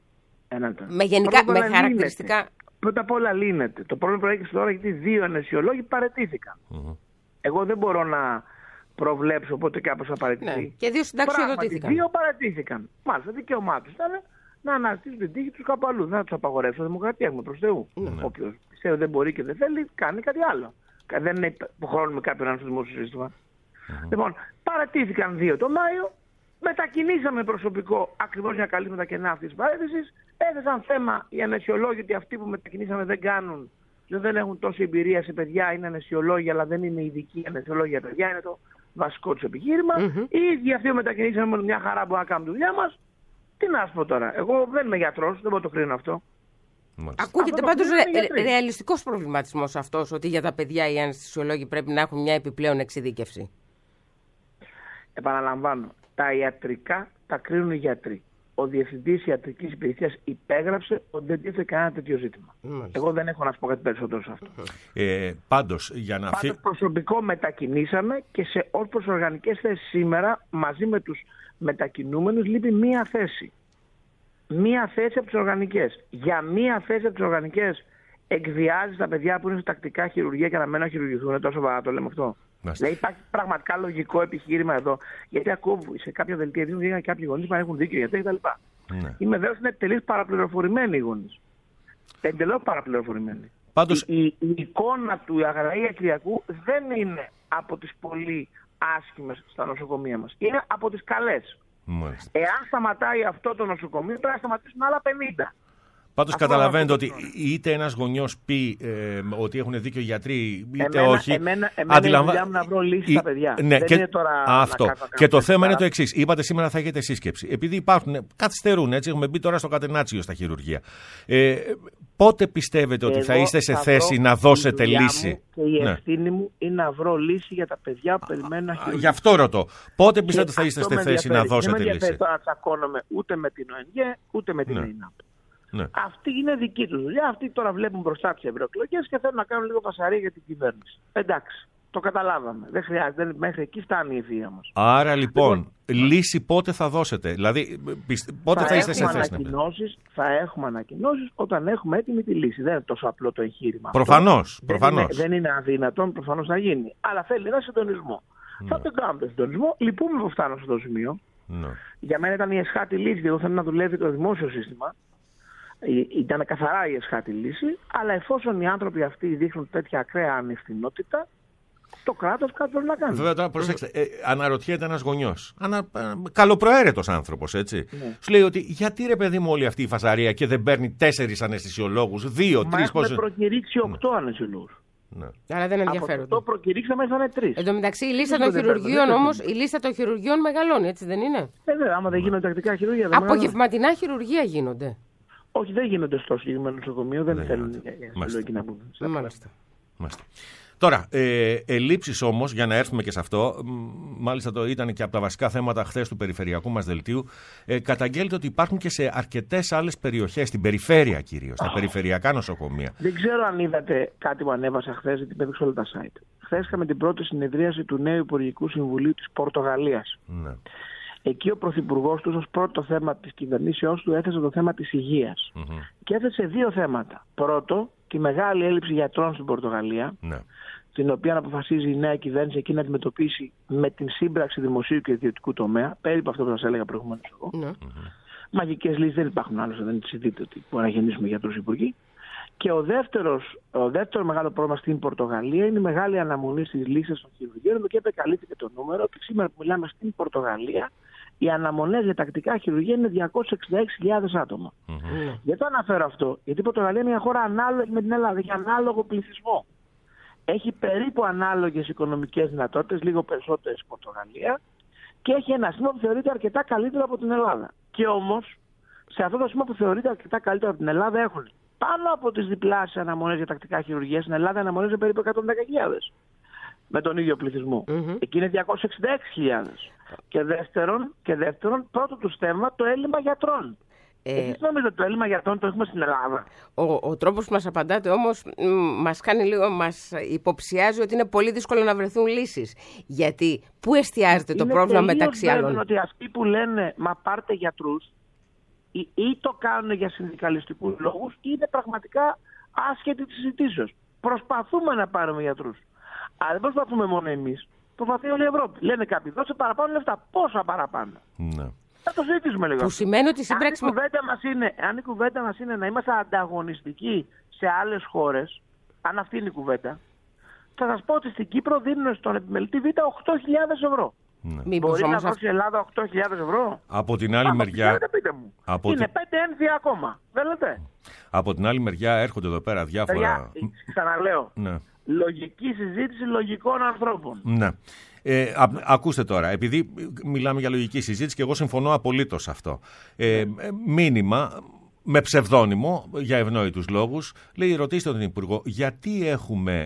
Με γενικά, με χαρακτηριστικά. Λύνεται. Πρώτα απ' όλα λύνεται. Το πρόβλημα προέκυψε τώρα γιατί 2 αναισθησιολόγοι παραιτήθηκαν. Εγώ δεν μπορώ να προβλέψω πότε κάποιος θα παραιτηθεί. Ναι. Και 2 συνταξιοδοτήθηκαν. 2 παραιτήθηκαν. Μάλιστα, δικαίωμά τους ήταν να αναζητήσουν την τύχη τους κάπου αλλού. Δεν θα τους απαγορεύσουν. Δημοκρατία έχουμε προς Θεού. Όποιος πιστεύει δεν μπορεί και δεν θέλει, κάνει κάτι άλλο. Δεν είναι υποχρεώνουμε κάποιον να είναι στο δημόσιο σύστημα. Λοιπόν, παραιτήθηκαν 2 το Μάιο. Μετακινήσαμε προσωπικό ακριβώς για να καλύψουμε τα κενά αυτής της παρέτησης. Έθεσαν θέμα οι αναισθησιολόγοι ότι αυτοί που μετακινήσαμε δεν κάνουν, δεν έχουν τόση εμπειρία σε παιδιά, είναι αναισθησιολόγοι, αλλά δεν είναι ειδικοί αναισθησιολόγοι για παιδιά. Είναι το βασικό τους επιχείρημα. Οι ίδιοι αυτοί που μετακινήσαμε με μια χαρά που να κάνουμε τη δουλειά μας. Τι να σου πω τώρα, εγώ δεν είμαι γιατρός, δεν μπορώ να το κρίνω αυτό. Ακούγεται πάντως ρεαλιστικός προβληματισμός αυτός, ότι για τα παιδιά οι αναισθησιολόγοι πρέπει να έχουν μια επιπλέον εξειδίκευση. Επαναλαμβάνω, τα ιατρικά τα κρίνουν οι γιατροί. ο Διευθυντής Ιατρικής Υπηρεσίας υπέγραψε ότι δεν τίθεται κανένα τέτοιο ζήτημα. Εγώ δεν έχω να σου πω κάτι περισσότερο σε αυτό. Πάντως, προσωπικό μετακινήσαμε και ως προς οργανικές θέσεις σήμερα, μαζί με τους μετακινούμενους, λείπει μία θέση. Μία θέση από τις οργανικές. Για μία θέση από τις οργανικές εκβιάζει τα παιδιά που είναι σε τακτικά χειρουργία και αναμένουν να χειρουργηθούν. τόσο βαρά το λέμε αυτό. Δηλαδή υπάρχει πραγματικά λογικό επιχείρημα εδώ. Γιατί ακούω σε κάποια δελτία ειδήσεων και κάποιοι γονείς που έχουν δίκιο για κτλ. Είμαι βέβαιος ότι είναι τελείως παραπληροφορημένοι οι γονείς. Εντελώς παραπληροφορημένοι. Πάντως... Η εικόνα του Αγραή Κυριακού δεν είναι από τις πολύ άσχημες στα νοσοκομεία μας. Είναι από τις καλές. Εάν σταματάει αυτό το νοσοκομείο, πρέπει να σταματήσουν άλλα 50. Πάντως καταλαβαίνετε ότι είτε ένας γονιός πει ότι έχουν δίκιο οι γιατροί, είτε όχι. Εμένα είναι δουλειά μου να βρω λύση στα παιδιά. Ναι, δεν είναι τώρα αυτό. Και το θέμα είναι το εξής. Είπατε σήμερα θα έχετε σύσκεψη. Επειδή υπάρχουν, καθυστερούν, έτσι, έχουμε μπει τώρα στο κατενάτσιο στα χειρουργεία. Πότε πιστεύετε ότι θα είστε σε θέση να δώσετε λύση? Και η ευθύνη μου είναι να βρω λύση για τα παιδιά που περιμένουν να χειρουργήσουν. Γι' αυτό ρωτώ. Πότε πιστεύετε ότι θα είστε σε θέση να δώσετε λύση? Δεν με ενδιαφέρει τώρα να τσακώνομαι ούτε με την ΟΕΝΓΕ ούτε με την ΕΙΝΑΠ. Ναι. Αυτή είναι δική του δουλειά. Αυτοί τώρα βλέπουν μπροστά τις ευρωεκλογές και θέλουν να κάνουν λίγο φασαρία για την κυβέρνηση. Εντάξει, το καταλάβαμε. Δεν χρειάζεται. Μέχρι εκεί φτάνει η ευθεία μας. Άρα λοιπόν, λύση πότε θα δώσετε? Δηλαδή, πότε θα είστε σε θέση? Θα έχουμε ανακοινώσεις όταν έχουμε έτοιμη τη λύση. Δεν είναι τόσο απλό το εγχείρημα. Προφανώς. Δεν είναι αδύνατον, προφανώς να γίνει. Αλλά θέλει ένα συντονισμό. Θα τον κάνουμε τον συντονισμό. Λυπούμε που φτάνω σε αυτό το σημείο. Για μένα ήταν η εσχάτη λύση. Εγώ θέλω να δουλεύει το δημόσιο σύστημα. Ήταν καθαρά η εσχάτη λύση, αλλά εφόσον οι άνθρωποι αυτοί δείχνουν τέτοια ακραία ανευθυνότητα, το κράτος κάτι πρέπει να κάνει. Βέβαια, τώρα προσέξτε, αναρωτιέται ένας γονιός, καλοπροαίρετος άνθρωπος, έτσι. Ναι. Σου λέει ότι γιατί ρε παιδί μου όλη αυτή η φασαρία και δεν παίρνει 4 αναισθησιολόγους, 2, 3 πόσους. Έχουμε προκηρύξει 8 αναισθησιολόγους. Ναι. Αλλά δεν ενδιαφέρονται. Το προκηρύξαμε, ήρθανε 3. Εν τω μεταξύ, η λίστα των χειρουργείων όμως, η λίστα των χειρουργείων μεγαλώνει, έτσι δεν είναι? Βέβαια, άμα δεν γίνονται τακτικά χειρουργία. Απογευματινά χειρουργία γίνονται. Όχι, δεν γίνονται στο συγκεκριμένο νοσοκομείο, δεν θέλουν εκεί να μπουν. Μάλιστα. Τώρα, ελλείψεις όμως, για να έρθουμε και σε αυτό, μάλιστα το ήταν και από τα βασικά θέματα χθες του περιφερειακού μας δελτίου, καταγγέλλεται ότι υπάρχουν και σε αρκετές άλλες περιοχές, στην περιφέρεια κυρίως, στα περιφερειακά νοσοκομεία. Δεν ξέρω αν είδατε κάτι που ανέβασα χθες, γιατί πέδειξε όλα τα site. Χθες είχαμε την πρώτη συνεδρίαση του νέου Υπουργικού Συμβουλίου της Πορτογαλίας. Ναι. Εκεί ο Πρωθυπουργός του ως πρώτο θέμα της κυβερνήσεώς του έθεσε το θέμα της υγείας. Και έθεσε 2 θέματα. Πρώτο, τη μεγάλη έλλειψη γιατρών στην Πορτογαλία, την οποία αποφασίζει η νέα κυβέρνηση εκεί να αντιμετωπίσει με την σύμπραξη δημοσίου και ιδιωτικού τομέα, περίπου αυτό που σας έλεγα προηγουμένως εγώ. Μαγικές λύσεις δεν υπάρχουν, άλλωστε δεν συζητείτε ότι μπορεί να γεννήσουμε γιατρούς υπουργοί. Και ο δεύτερο μεγάλο πρόβλημα στην Πορτογαλία είναι η μεγάλη αναμονή στις λύσεις των χειρουργείων, και επεκαλύφθηκε το νούμερο ότι σήμερα που μιλάμε στην Πορτογαλία οι αναμονές για τακτικά χειρουργία είναι 266.000 άτομα. Γιατί το αναφέρω αυτό? Γιατί η Πορτογαλία είναι μια χώρα ανάλογη με την Ελλάδα, έχει ανάλογο πληθυσμό. Έχει περίπου ανάλογες οικονομικές δυνατότητες, λίγο περισσότερες η Πορτογαλία, και έχει ένα σύστημα που θεωρείται αρκετά καλύτερο από την Ελλάδα. Και όμως, σε αυτό το σύστημα που θεωρείται αρκετά καλύτερο από την Ελλάδα έχουν πάνω από τις διπλάσεις αναμονές για τακτικά χειρουργία. Στην Ελλάδα αναμονές είναι περίπου 110.000 με τον ίδιο πληθυσμό. Εκεί είναι 266.000. Και δεύτερον, πρώτο τους θέμα, το έλλειμμα γιατρών. Εσείς νομίζετε ότι το έλλειμμα γιατρών το έχουμε στην Ελλάδα? Ο τρόπος που μας απαντάτε όμως μας υποψιάζει ότι είναι πολύ δύσκολο να βρεθούν λύσεις. Γιατί πού εστιάζεται το πρόβλημα μεταξύ άλλων? Είναι ότι αυτοί που λένε μα πάρτε γιατρούς ή το κάνουν για συνδικαλιστικούς λόγους ή είναι πραγματικά άσχετοι της συζητήσεως. Προσπαθούμε να πάρουμε γιατρούς. Αλλά δεν προσπαθούμε μόνο εμείς. Προσπαθεί όλη η Ευρώπη. Λένε κάποιοι, δώσε παραπάνω λεφτά. Πόσα παραπάνω? Ναι. Θα το συζητήσουμε λίγο. Που σημαίνει ότι σύμπραξη... Αν η κουβέντα μας είναι να είμαστε ανταγωνιστικοί σε άλλες χώρες, αν αυτή είναι η κουβέντα, θα σας πω ότι στην Κύπρο δίνουν στον επιμελητή Β' 8.000 ευρώ. Ναι. Μπορεί να δώσει η Ελλάδα 8.000 ευρώ? Από την άλλη μεριά... Είναι 5 ένδια ακόμα. Δεν λέτε? Από την άλλη μεριά έρχονται εδώ πέρα διάφορα... Ξαναλέω. Ναι. Λογική συζήτηση λογικών ανθρώπων. Ναι. Ακούστε τώρα, επειδή μιλάμε για λογική συζήτηση και εγώ συμφωνώ απολύτως σε αυτό. Μήνυμα με ψευδόνυμο, για ευνόητους λόγους, λέει: ρωτήστε τον Υπουργό, γιατί έχουμε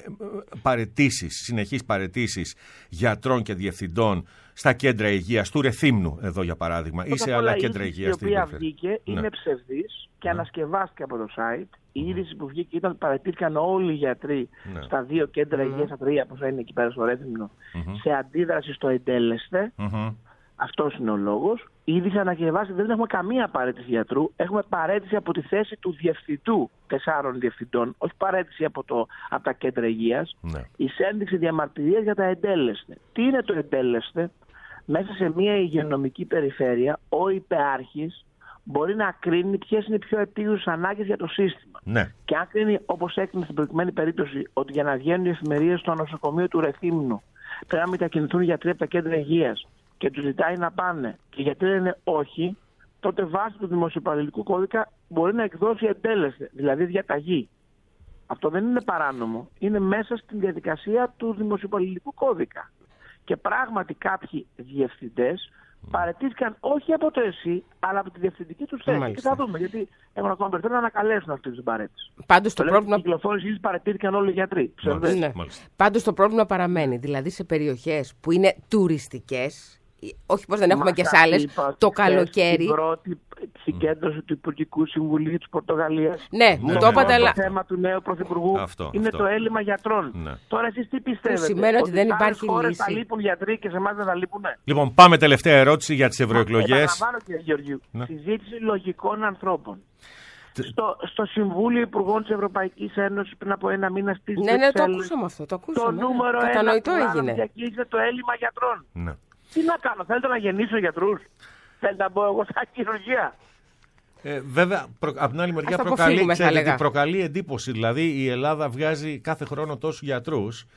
συνεχείς παραιτήσεις γιατρών και διευθυντών στα κέντρα υγείας του Ρεθύμνου, εδώ για παράδειγμα, ή σε άλλα κέντρα υγείας στην περιφέρεια. Η οποία βγήκε είναι ψευδής και ανασκευάστηκε από το site. Η είδηση που βγήκε ήταν ότι παραιτήθηκαν όλοι οι γιατροί στα 2 κέντρα υγείας, στα 3 που θα είναι εκεί πέρα στο Ρέθυμνο, σε αντίδραση στο εντέλεσθε. Αυτός είναι ο λόγος. Η είδηση ανακοινωβάσει δεν έχουμε καμία παρέτηση γιατρού. Έχουμε παρέτηση από τη θέση του διευθυντού 4 διευθυντών, όχι παρέτηση από τα κέντρα υγείας. Η ένδειξη διαμαρτυρίας για τα εντέλεσθε. Τι είναι το εντέλεσθε? Μέσα σε μια υγειονομική περιφέρεια, ο υπεάρχης μπορεί να κρίνει ποιες είναι οι πιο επίγουσες ανάγκες για το σύστημα. Και αν κρίνει, όπως έκρινε στην προηγουμένη περίπτωση, ότι για να βγαίνουν οι εφημερίες στο νοσοκομείο του Ρεθύμνου πρέπει να μετακινηθούν γιατροί από τα κέντρα υγείας και τους ζητάει να πάνε και γιατί λένε όχι, τότε βάσει του δημοσιοπαλληλικού κώδικα μπορεί να εκδώσει εντέλεσθε, δηλαδή διαταγή. Αυτό δεν είναι παράνομο. Είναι μέσα στην διαδικασία του δημοσιοπαλληλικού κώδικα. Και πράγματι κάποιοι διευθυντές παραιτήθηκαν όχι από το ΕΣΥ, αλλά από τη διευθυντική τους θέση. Και θα δούμε, γιατί έχουν ακόμα περιθώριο να ανακαλέσουν αυτή την παρέτηση. Πάντως το πρόβλημα. Κυκλοφόρηση παραιτήθηκαν όλοι οι γιατροί. Πάντως το πρόβλημα παραμένει. Δηλαδή σε περιοχές που είναι τουριστικές, όχι πως δεν έχουμε και σε άλλες, το καλοκαίρι. Η πρώτη συγκέντρωση του Υπουργικού Συμβουλίου της Πορτογαλίας. Ναι, το είπατε, αλλά. Το θέμα του νέου Πρωθυπουργού είναι το έλλειμμα γιατρών. Τώρα εσείς τι πιστεύετε? Που σημαίνει ότι δεν υπάρχει λύση. Θα λείπουν γιατροί και σε εμάς δεν θα λείπουν. Λοιπόν, πάμε τελευταία ερώτηση για τις ευρωεκλογές. Επαναλαμβάνω, κύριε Γεωργίου, συζήτηση λογικών ανθρώπων. Στο Συμβούλιο Υπουργών της Ευρωπαϊκής Ένωσης πριν από 1 μήνα στις Βρυξέλλες. Ναι, το ακούσαμε αυτό. Το νούμερο 1 που διακήρυξε το έλλειμμα γιατρών. Τι να κάνω, θέλετε να γεννήσω γιατρούς? Θέλετε να μπω εγώ στα χειρουργεία? Βέβαια, από την άλλη μεριά προκαλεί εντύπωση. Δηλαδή η Ελλάδα βγάζει κάθε χρόνο τόσους γιατρούς.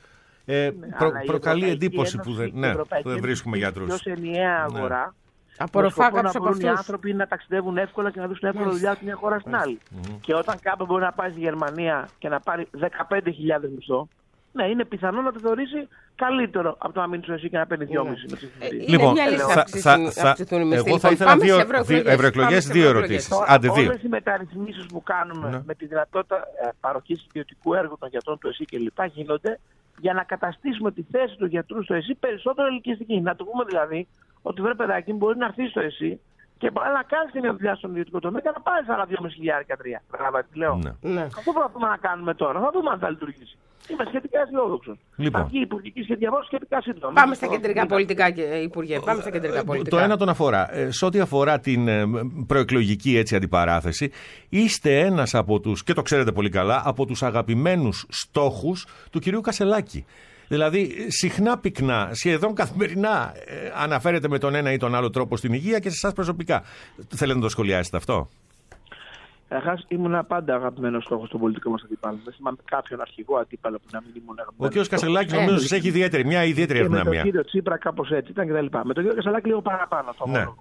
Προκαλεί εντύπωση που δεν βρίσκουμε γιατρούς. Ποιος ενιαία αγορά. Απορροφά κάποιους από αυτούς. Οι άνθρωποι να ταξιδεύουν εύκολα και να δώσουν εύκολα δουλειά από μια χώρα στην άλλη. Και όταν κάποιος μπορεί να πάει στη Γερμανία και να πάρει 15.000 μισθό, ναι, είναι πιθανό να το θεωρήσει καλύτερο από το να μείνει στο ΕΣΥ και να παίρνει 2,5. Λοιπόν, εγώ θα ήθελα ευρωεκλογές, 2 ερωτήσεις. Όλες οι μεταρρυθμίσεις που κάνουμε με τη δυνατότητα παροχής ιδιωτικού έργου των γιατρών του ΕΣΥ κλπ. Γίνονται για να καταστήσουμε τη θέση του γιατρού στο ΕΣΥ περισσότερο ελκυστική. Να του πούμε δηλαδή ότι βρε παιδάκι μπορεί να έρθει στο ΕΣΥ και μπορεί να κάνει μια δουλειά στον ιδιωτικό τομέα και να πάρει άλλα 2.500-3. Καταλάβατε τι λέω? Αυτό προσπαθούμε να κάνουμε τώρα. Θα δούμε αν θα λειτουργήσει. Είμαι σχετικά αισιόδοξος. Θα βγει η υπουργική σχεδιασμός σχετικά σύντομα. Πάμε στα κεντρικά πολιτικά, Υπουργέ. Πάμε στα κεντρικά πολιτικά. Το ένα τον αφορά. Σε ό,τι αφορά την προεκλογική αντιπαράθεση, είστε ένας από τους, και το ξέρετε πολύ καλά, από τους αγαπημένους στόχους του κυρίου Κασελάκη. Δηλαδή, συχνά πυκνά, σχεδόν καθημερινά αναφέρεται με τον ένα ή τον άλλο τρόπο στην υγεία και σε εσάς προσωπικά. Θέλετε να το σχολιάσετε αυτό? Καταρχάς, ήμουν πάντα αγαπημένος στόχος στον πολιτικό μας αντίπαλο. Δεν θυμάμαι κάποιον αρχηγό αντίπαλο που να μην ήμουν αγαπημένος. Ο κ. Κασελάκης νομίζω σας έχει μια ιδιαίτερη αδυναμία. Με τον κύριο Τσίπρα κάπως έτσι ήταν κτλ. Με τον κύριο Κασελάκη λίγο παραπάνω.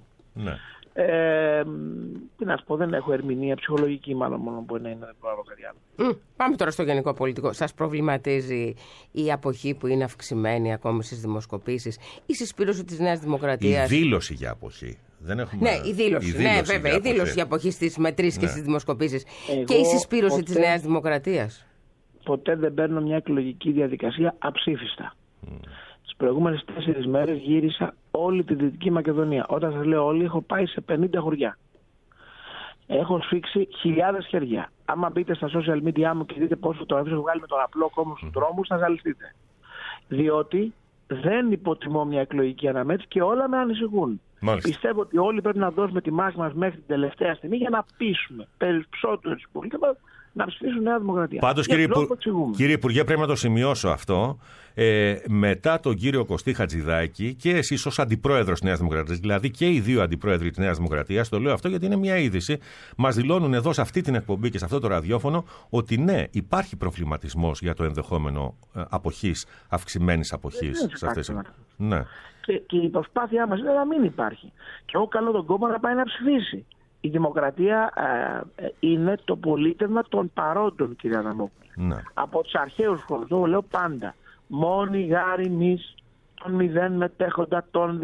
Τι να σου πω, δεν έχω ερμηνεία ψυχολογική, μάλλον μόνο μπορεί να είναι, δεν μπορώ κάτι άλλο. Πάμε τώρα στο γενικό πολιτικό. Σας προβληματίζει η αποχή που είναι αυξημένη ακόμη στις δημοσκοπήσεις, η συσπήρωση της Νέας Δημοκρατίας? Η δήλωση για αποχή. Δεν έχουμε... Ναι, η δήλωση. Ναι, βέβαια, η δήλωση για αποχή στις μετρήσεις και στις δημοσκοπήσεις. Και η συσπήρωση της Νέας Δημοκρατίας. Ποτέ δεν παίρνω μια εκλογική διαδικασία αψήφιστα. Τις προηγούμενες 4 μέρες γύρισα όλη τη Δυτική Μακεδονία. Όταν σας λέω όλη, έχω πάει σε 50 χωριά. Έχω σφίξει χιλιάδες χέρια. Άμα μπείτε στα social media μου και δείτε πόσο φωτογραφίες έχω βγάλει με τον απλό κόμμα στους δρόμους, θα ζαλιστείτε. Διότι δεν υποτιμώ μια εκλογική αναμέτρηση και όλα με ανησυχούν. Μάλιστα. Πιστεύω ότι όλοι πρέπει να δώσουμε τη μάχη μας μέχρι την τελευταία στιγμή για να πείσουμε περισσότερους πολίτες να ψηφίσουν Νέα Δημοκρατία. Πάντως, κύριε Υπουργέ, πρέπει να το σημειώσω αυτό. Μετά τον κύριο Κωστή Χατζηδάκη και εσείς ως αντιπρόεδρος της Νέας Δημοκρατίας, δηλαδή και οι 2 αντιπρόεδροι της Νέας Δημοκρατίας, το λέω αυτό γιατί είναι μια είδηση, μας δηλώνουν εδώ σε αυτή την εκπομπή και σε αυτό το ραδιόφωνο ότι ναι, υπάρχει προβληματισμός για το ενδεχόμενο αποχής, αυξημένης αποχής. Ναι. Και η προσπάθειά μας είναι να μην υπάρχει. Και εγώ καλώ τον κόμμα να πάει να ψηφίσει. Η δημοκρατία είναι το πολίτευμα των παρόντων, κύριε Αδαμόπουλε. Ναι. Από τους αρχαίους χρόνους, το λέω πάντα. Μόνοι γάρι μης, τον μηδέν μετέχοντα τον δε,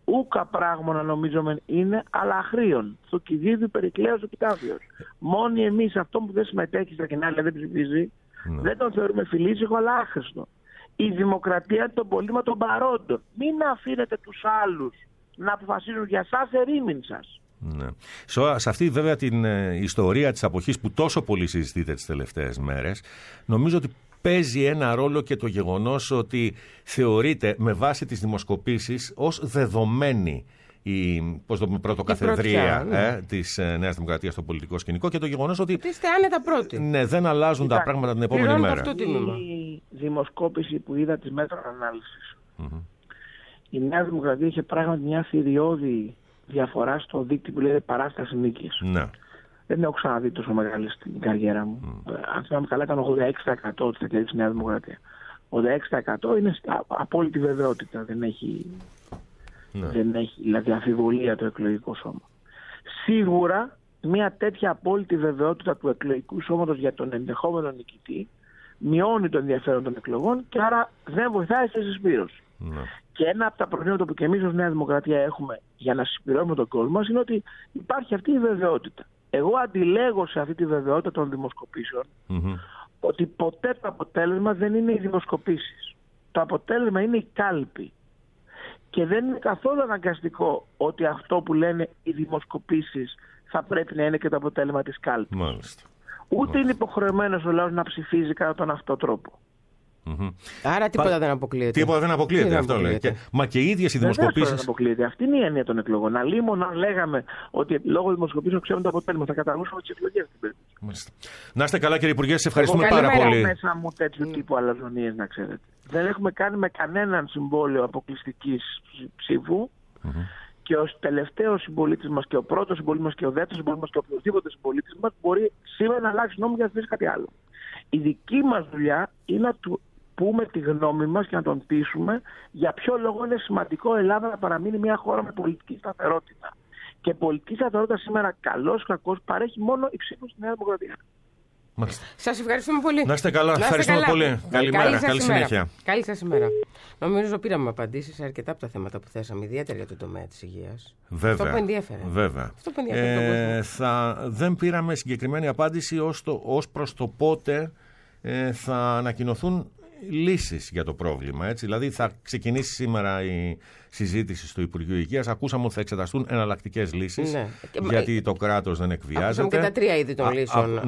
ούκα πράγμα νομίζομεν είναι, αλλά αχρήων. Στο κηδίδι περικλαίος ο κοιτάφιος. Μόνοι εμείς, αυτό που δεν συμμετέχει στα κοινά, δηλαδή δεν ψηφίζει, δεν τον θεωρούμε φιλήσυχο, αλλά άχρηστο. Η δημοκρατία των πολίτων των παρόντων. Μην αφήνετε τους άλλους να αποφασίζουν για σας, ερήμην σας. Ναι. Σε αυτή βέβαια την ιστορία της αποχής που τόσο πολύ συζητείται τις τελευταίες μέρες, νομίζω ότι παίζει ένα ρόλο και το γεγονός ότι θεωρείται με βάση τις δημοσκοπήσεις ως δεδομένη η πρωτοκαθεδρία της Νέας Δημοκρατίας στο πολιτικό σκηνικό και το γεγονός ότι είστε άνετα πρώτοι. Ναι, δεν αλλάζουν τα πράγματα την επόμενη μέρα. Η δημοσκόπηση που είδα της μέτρων ανάλυσης, η Νέα Δημοκρατία είχε πράγματι μια θηριώδη διαφορά στο δίκτυο που λέγεται παράσταση νίκης. Ναι. Δεν έχω ξαναδεί τόσο μεγάλη στην καριέρα μου. Αν θυμάμαι καλά, ήταν 86% της κέρδη της Νέα Δημοκρατία. 86% είναι στα απόλυτη βεβαιότητα. Δεν έχει δηλαδή αμφιβολία το εκλογικό σώμα. Σίγουρα μια τέτοια απόλυτη βεβαιότητα του εκλογικού σώματος για τον ενδεχόμενο νικητή μειώνει το ενδιαφέρον των εκλογών και άρα δεν βοηθάει στη συσπήρωση. Και ένα από τα προβλήματα που και εμείς ως Νέα Δημοκρατία έχουμε για να συσπηρώνουμε τον κόσμο μας είναι ότι υπάρχει αυτή η βεβαιότητα. Εγώ αντιλέγω σε αυτή τη βεβαιότητα των δημοσκοπήσεων ότι ποτέ το αποτέλεσμα δεν είναι οι δημοσκοπήσεις. Το αποτέλεσμα είναι η κάλπη. Και δεν είναι καθόλου αναγκαστικό ότι αυτό που λένε οι δημοσκοπήσεις θα πρέπει να είναι και το αποτέλεσμα της κάλπης. Μάλιστα. Ούτε είναι υποχρεωμένος ο λαός να ψηφίζει κατά τον αυτό τρόπο. Άρα τίποτα δεν αποκλείεται. Τίποτα δεν αποκλείεται, αυτό λέει. Μα και οι ίδιες οι δημοσκοπήσεις. Δεν αποκλείεται. Αυτή είναι η έννοια των εκλογών. Αλλήμον αν λέγαμε ότι λόγω δημοσκοπήσεων ξέρουμε το αποτέλεσμα, θα καταργούσαμε τις εκλογές στην περίπτωση. Να είστε καλά, κύριε Υπουργέ, σας ευχαριστούμε πάρα πολύ. Δεν έχω μέσα μου τέτοιου τύπου αλαζονίες, να ξέρετε. Δεν έχουμε κάνει με κανέναν συμβόλαιο αποκλειστικής ψήφου. Και ο τελευταίος συμπολίτης μας και ο πρώτος συμπολίτης μας και ο δεύτερος συμπολίτης μας και οποιοδήποτε συμπολίτης μας μπορεί σήμερα να αλλάξει νόμο για να θέσει κάτι άλλο. Η δική μας δουλειά είναι να του πούμε τη γνώμη μας και να τον πείσουμε για ποιο λόγο είναι σημαντικό η Ελλάδα να παραμείνει μια χώρα με πολιτική σταθερότητα. Και πολιτική σταθερότητα σήμερα, καλώς ή κακώς, παρέχει μόνο η ψήφος στη Νέα Δημοκρατία. Σας ευχαριστούμε πολύ. Να είστε καλά. Ευχαριστούμε πολύ. Καλημέρα. Καλή συνέχεια. Καλή σας ημέρα. Νομίζω πήραμε απαντήσεις σε αρκετά από τα θέματα που θέσαμε, ιδιαίτερα για το τομέα της υγείας. Βέβαια. Αυτό που ενδιέφερε. Βέβαια. Αυτό που ενδιέφερε δεν πήραμε συγκεκριμένη απάντηση ως προς το πότε θα ανακοινωθούν λύσεις για το πρόβλημα. Έτσι. Δηλαδή θα ξεκινήσει σήμερα η συζήτηση στο Υπουργείο Υγείας. Ακούσαμε ότι θα εξεταστούν εναλλακτικές λύσεις, γιατί το κράτος δεν εκβιάζεται. Ακούσαμε και τα τρία είδη των λύσεων.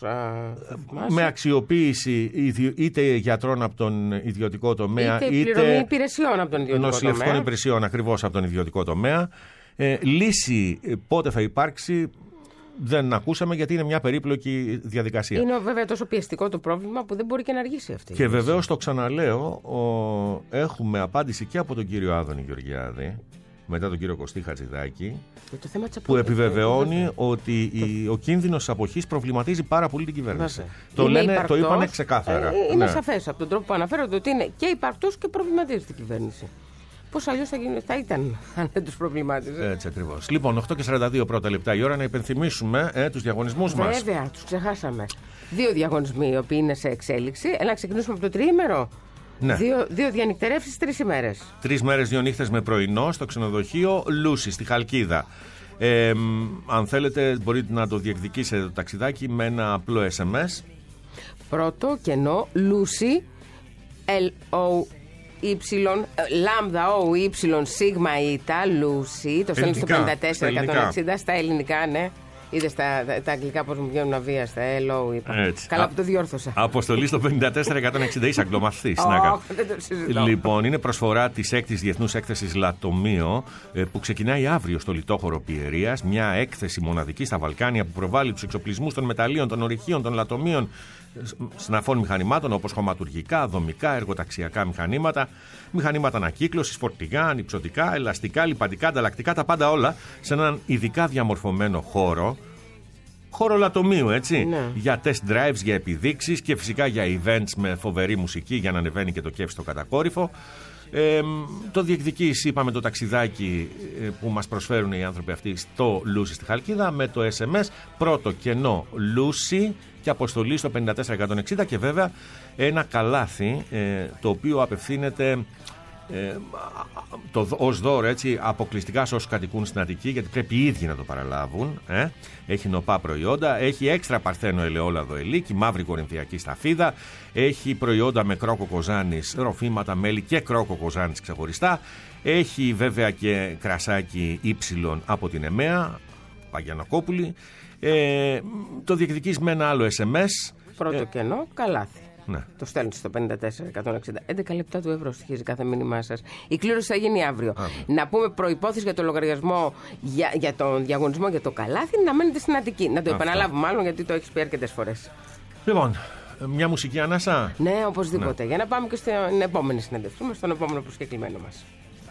Με αξιοποίηση είτε γιατρών από τον ιδιωτικό τομέα, είτε πληρωμή υπηρεσιών από τον ιδιωτικό τομέα. Νοσηλευτικών υπηρεσιών ακριβώς από τον ιδιωτικό τομέα. Λύση πότε θα υπάρξει δεν ακούσαμε, γιατί είναι μια περίπλοκη διαδικασία. Είναι βέβαια τόσο πιεστικό το πρόβλημα που δεν μπορεί και να αργήσει αυτή. Και βεβαίως το ξαναλέω, έχουμε απάντηση και από τον κύριο Άδωνη Γεωργιάδη, μετά τον κύριο Κωστή Χατζηδάκη, που επιβεβαιώνει ότι ο κίνδυνος της αποχής προβληματίζει πάρα πολύ την κυβέρνηση. Το είπανε ξεκάθαρα. Είναι σαφές από τον τρόπο που αναφέρονται ότι είναι και υπαρκτός και προβληματίζει την κυβέρνηση. Πώς αλλιώς θα ήταν αν δεν τους προβλημάτιζε. Έτσι ακριβώς. Λοιπόν, 8:42 πρώτα λεπτά η ώρα, να υπενθυμίσουμε τους διαγωνισμούς μας. Βέβαια, τους ξεχάσαμε. 2 διαγωνισμοί οι οποίοι είναι σε εξέλιξη. Να ξεκινήσουμε από το τριήμερο. Ναι. 2 διανυκτερεύσεις 3 ημέρες. 3 μέρες, 2 νύχτες με πρωινό στο ξενοδοχείο Λούση στη Χαλκίδα. Αν θέλετε, μπορείτε να το διεκδικήσετε το ταξιδάκι με ένα απλό SMS. Πρώτο κενό Λούση λάμδα ο ύψιλον σίγμα ητα Λούση. Το στέλνει στο 54-160 στα ελληνικά, ναι. Είδε τα αγγλικά πώς μου βγαίνουν αβίαστα. Hello, είπα. Καλά που το διόρθωσα. Αποστολή στο 54-160. Είσαι αγγλομαθής. Δεν το συζητώ. Λοιπόν, είναι προσφορά της 6ης Διεθνούς Έκθεσης Λατομείο, που ξεκινάει αύριο στο Λιτόχωρο Πιερίας. Μια έκθεση μοναδική στα Βαλκάνια που προβάλλει τους εξοπλισμούς των μεταλλίων, των ορυχείων, των λατομείων, συναφών μηχανημάτων όπως χωματουργικά, δομικά, εργοταξιακά μηχανήματα, μηχανήματα ανακύκλωσης, φορτηγά, ανυψωτικά, ελαστικά, λιπαντικά, ανταλλακτικά, τα πάντα όλα σε έναν ειδικά διαμορφωμένο χώρο λατομείου, έτσι. Ναι. Για test drives, για επιδείξεις και φυσικά για events με φοβερή μουσική για να ανεβαίνει και το κέφι στο κατακόρυφο. Το διεκδικείς, είπαμε, το ταξιδάκι που μας προσφέρουν οι άνθρωποι αυτοί στο Λούση στη Χαλκίδα με το SMS πρώτο κενό Λούση και αποστολή στο 54-160 και βέβαια ένα καλάθι το οποίο απευθύνεται ως δώρο, έτσι, αποκλειστικά σε όσους κατοικούν στην Αττική, γιατί πρέπει οι ίδιοι να το παραλάβουν. Έχει νοπά προϊόντα, έχει έξτρα παρθένο ελαιόλαδο ελίκη, μαύρη κορινθιακή σταφίδα, έχει προϊόντα με κρόκο κοζάνης, ροφήματα, μέλι και κρόκο κοζάνης ξεχωριστά. Έχει βέβαια και κρασάκι ύψιλον από την ΕΜΕΑ, Παγιανακόπουλη. Το διεκδικείς με ένα άλλο SMS. Πρώτο κενό, καλάθι. Ναι. Το στέλνετε στο 54-160. 11 λεπτά του ευρώ στοιχίζει κάθε μήνυμά σας. Η κλήρωση θα γίνει αύριο. Να πούμε προϋπόθεση για το λογαριασμό, για τον διαγωνισμό για το καλάθι, να μένετε στην Αττική. Να το επαναλάβουμε μάλλον, γιατί το έχεις πει αρκετές φορές. Λοιπόν, μια μουσική ανάσα. Ναι, οπωσδήποτε. Ναι. Για να πάμε και στην επόμενη συνέντευξή μας, στον επόμενο προσκεκλημένο μας.